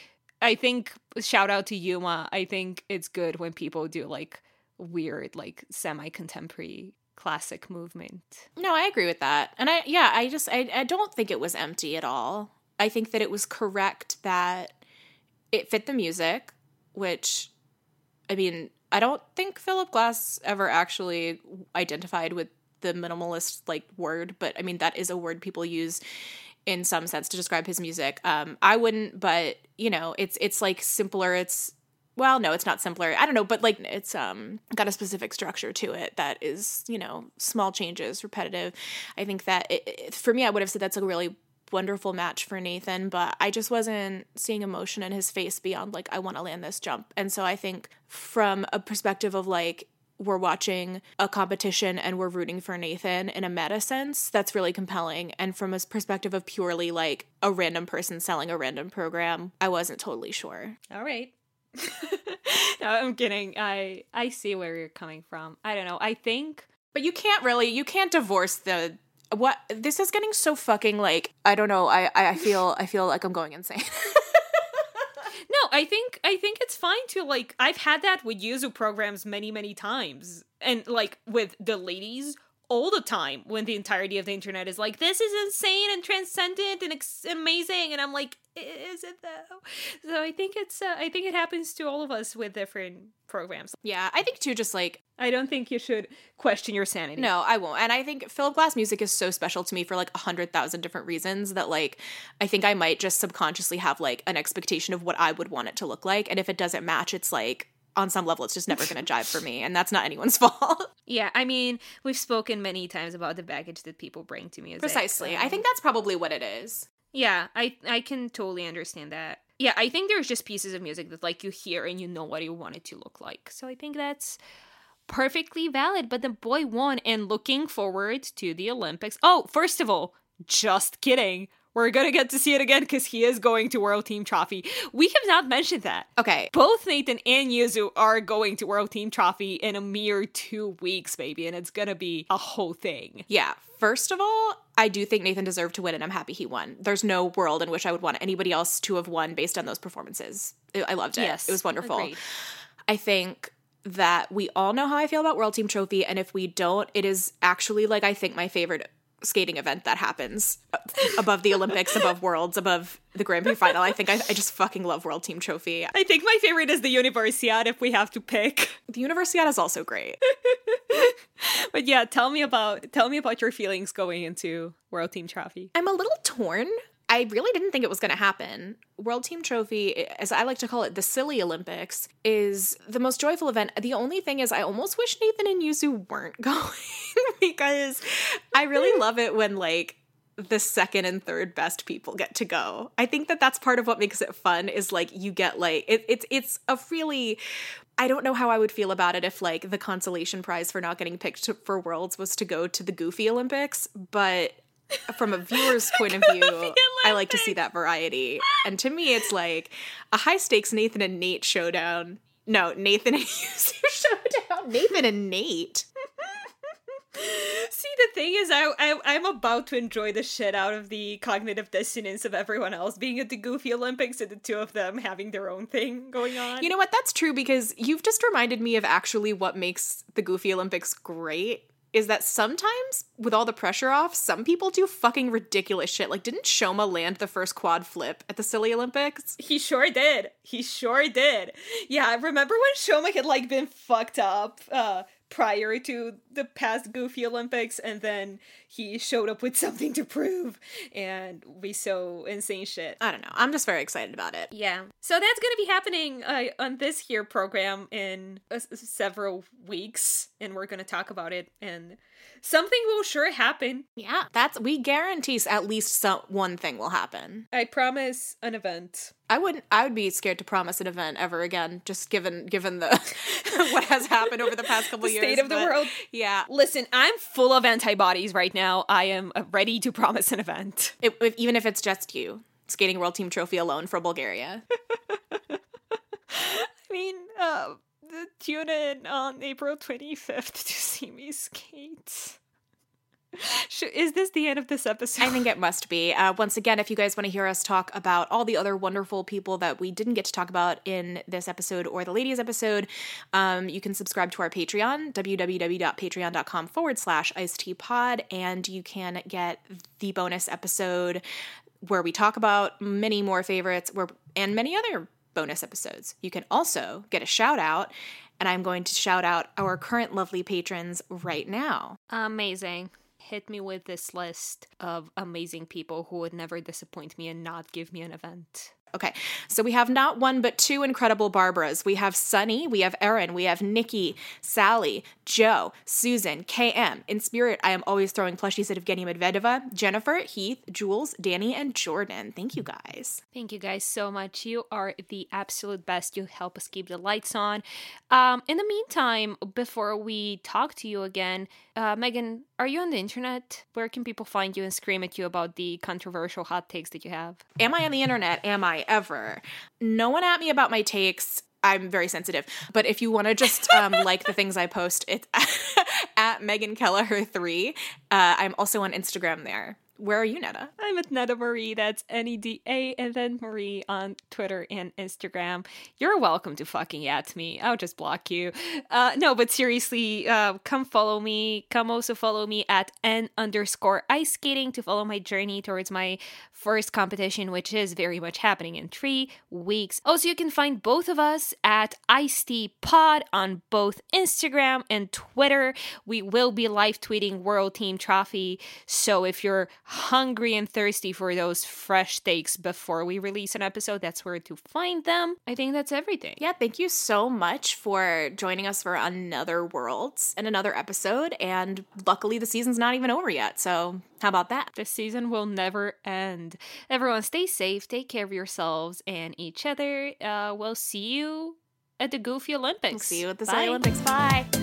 Speaker 2: I think, shout out to Yuma, I think it's good when people do like weird, like semi-contemporary classic movement.
Speaker 1: No, I agree with that. And I, yeah, I just, I, I don't think it was empty at all. I think that it was correct that it fit the music, which, I mean, I don't think Philip Glass ever actually identified with the minimalist, like, word, but I mean, that is a word people use in some sense to describe his music. Um, I wouldn't, but, you know, it's, it's like simpler, it's, well, no, it's not simpler. I don't know, but like it's um got a specific structure to it that is, you know, small changes, repetitive. I think that it, it, for me, I would have said that's a really wonderful match for Nathan, but I just wasn't seeing emotion in his face beyond like, I want to land this jump. And so I think from a perspective of like, we're watching a competition and we're rooting for Nathan in a meta sense, that's really compelling. And from a perspective of purely like a random person selling a random program, I wasn't totally sure.
Speaker 2: All right. No, I'm kidding. I I see where you're coming from. I don't know. I think,
Speaker 1: but you can't really, you can't divorce the what. This is getting so fucking like, I don't know. I I feel I feel like I'm going insane.
Speaker 2: No, I think I think it's fine to like. I've had that with Yuzu programs many many times, and like with the ladies all the time when the entirety of the internet is like, this is insane and transcendent and ex- amazing, and I'm like, is it though? So I think it's uh, I think it happens to all of us with different programs.
Speaker 1: Yeah, I think too, just like,
Speaker 2: I don't think you should question your sanity.
Speaker 1: No, I won't. And I think Philip Glass music is so special to me for like a hundred thousand different reasons that like, I think I might just subconsciously have like an expectation of what I would want it to look like. And if it doesn't match, it's like, on some level, it's just never going to jive for me. And that's not anyone's fault.
Speaker 2: Yeah, I mean, we've spoken many times about the baggage that people bring to music.
Speaker 1: Precisely.
Speaker 2: So.
Speaker 1: I think that's probably what it is.
Speaker 2: Yeah, I, I can totally understand that. Yeah, I think there's just pieces of music that like you hear and you know what you want it to look like. So I think that's perfectly valid. But the boy won, and looking forward to the Olympics. Oh, first of all, just kidding. We're going to get to see it again because he is going to World Team Trophy. We have not mentioned that.
Speaker 1: Okay.
Speaker 2: Both Nathan and Yuzu are going to World Team Trophy in a mere two weeks, baby. And it's going to be a whole thing.
Speaker 1: Yeah. First of all, I do think Nathan deserved to win, and I'm happy he won. There's no world in which I would want anybody else to have won based on those performances. I loved it.
Speaker 2: Yes.
Speaker 1: It was wonderful.
Speaker 2: Agreed.
Speaker 1: I think that we all know how I feel about World Team Trophy. And if we don't, it is actually like, I think my favorite skating event that happens above the Olympics, above Worlds, above the Grand Prix final. I think I, I just fucking love World Team Trophy.
Speaker 2: I think my favorite is the Universiade if we have to pick.
Speaker 1: The Universiade is also great.
Speaker 2: But yeah, tell me about tell me about your feelings going into World Team Trophy.
Speaker 1: I'm a little torn. I really didn't think it was going to happen. World Team Trophy, as I like to call it, the silly Olympics, is the most joyful event. The only thing is I almost wish Nathan and Yuzu weren't going because I really love it when, like, the second and third best people get to go. I think that that's part of what makes it fun is, like, you get, like, it, it's it's a really... I don't know how I would feel about it if, like, the consolation prize for not getting picked to, for Worlds was to go to the Goofy Olympics, but... From a viewer's point of view, I like to see that variety. And to me, it's like a high-stakes Nathan and Nate showdown. No, Nathan and Yuzu showdown. Nathan and Nate.
Speaker 2: See, the thing is, I, I, I'm about to enjoy the shit out of the cognitive dissonance of everyone else being at the Goofy Olympics and the two of them having their own thing going on.
Speaker 1: You know what? That's true because you've just reminded me of actually what makes the Goofy Olympics great. Is that sometimes, with all the pressure off, some people do fucking ridiculous shit. Like, didn't Shoma land the first quad flip at the Silly Olympics?
Speaker 2: He sure did. He sure did. Yeah, remember when Shoma had, like, been fucked up uh, prior to the past Goofy Olympics, and then he showed up with something to prove, and we saw insane shit.
Speaker 1: I don't know. I'm just very excited about it.
Speaker 2: Yeah. So that's gonna be happening uh, on this here program in uh, several weeks, and we're gonna talk about it, and something will sure happen.
Speaker 1: Yeah, that's, we guarantee at least some, one thing will happen.
Speaker 2: I promise an event.
Speaker 1: I wouldn't, I would be scared to promise an event ever again, just given, given the, what has happened over the past couple
Speaker 2: the
Speaker 1: years.
Speaker 2: State of the
Speaker 1: but,
Speaker 2: world.
Speaker 1: Yeah.
Speaker 2: Listen, I'm full of antibodies right now. I am ready to promise an event.
Speaker 1: It, if, even if it's just you, skating World Team Trophy alone for Bulgaria.
Speaker 2: I mean, uh, tune in on April twenty-fifth to see me skate. Is this the end of this episode?
Speaker 1: I think it must be. Uh, once again, if you guys want to hear us talk about all the other wonderful people that we didn't get to talk about in this episode or the ladies episode, um, you can subscribe to our Patreon, www.patreon.com forward slash iced tea pod, and you can get the bonus episode where we talk about many more favorites where, and many other bonus episodes. You can also get a shout out, and I'm going to shout out our current lovely patrons right now.
Speaker 2: Amazing. Hit me with this list of amazing people who would never disappoint me and not give me an event.
Speaker 1: Okay, so we have not one but two incredible Barbaras. We have Sunny, we have Erin, we have Nikki, Sally, Joe, Susan, K M. In spirit, I am always throwing plushies at Evgenia Medvedeva, Jennifer, Heath, Jules, Danny, and Jordan. Thank you guys.
Speaker 2: Thank you guys so much. You are the absolute best. You help us keep the lights on. Um, in the meantime, before we talk to you again, uh, Megan, are you on the internet? Where can people find you and scream at you about the controversial hot takes that you have?
Speaker 1: Am I on the internet? Am I ever? No one at me about my takes. I'm very sensitive. But if you want to just um, like the things I post, it's at Megan Kelleher three. Uh, I'm also on Instagram there. Where are you, Netta?
Speaker 2: I'm at Netta Marie. That's N E D A and then Marie on Twitter and Instagram. You're welcome to fucking at me. I'll just block you. Uh, no, but seriously, uh, come follow me. Come also follow me at N underscore ice skating to follow my journey towards my first competition, which is very much happening in three weeks. Also, you can find both of us at Ice Tea Pod on both Instagram and Twitter. We will be live tweeting World Team Trophy. So if you're hungry and thirsty for those fresh takes before we release an episode, that's where to find them. I think that's everything.
Speaker 1: Yeah, thank you so much for joining us for another Worlds and another episode. And luckily the season's not even over yet, so how about that?
Speaker 2: The season will never end. Everyone stay safe, take care of yourselves and each other. Uh, we'll see you at the Goofy Olympics.
Speaker 1: We'll see you at the
Speaker 2: Bye.
Speaker 1: Olympics. Bye.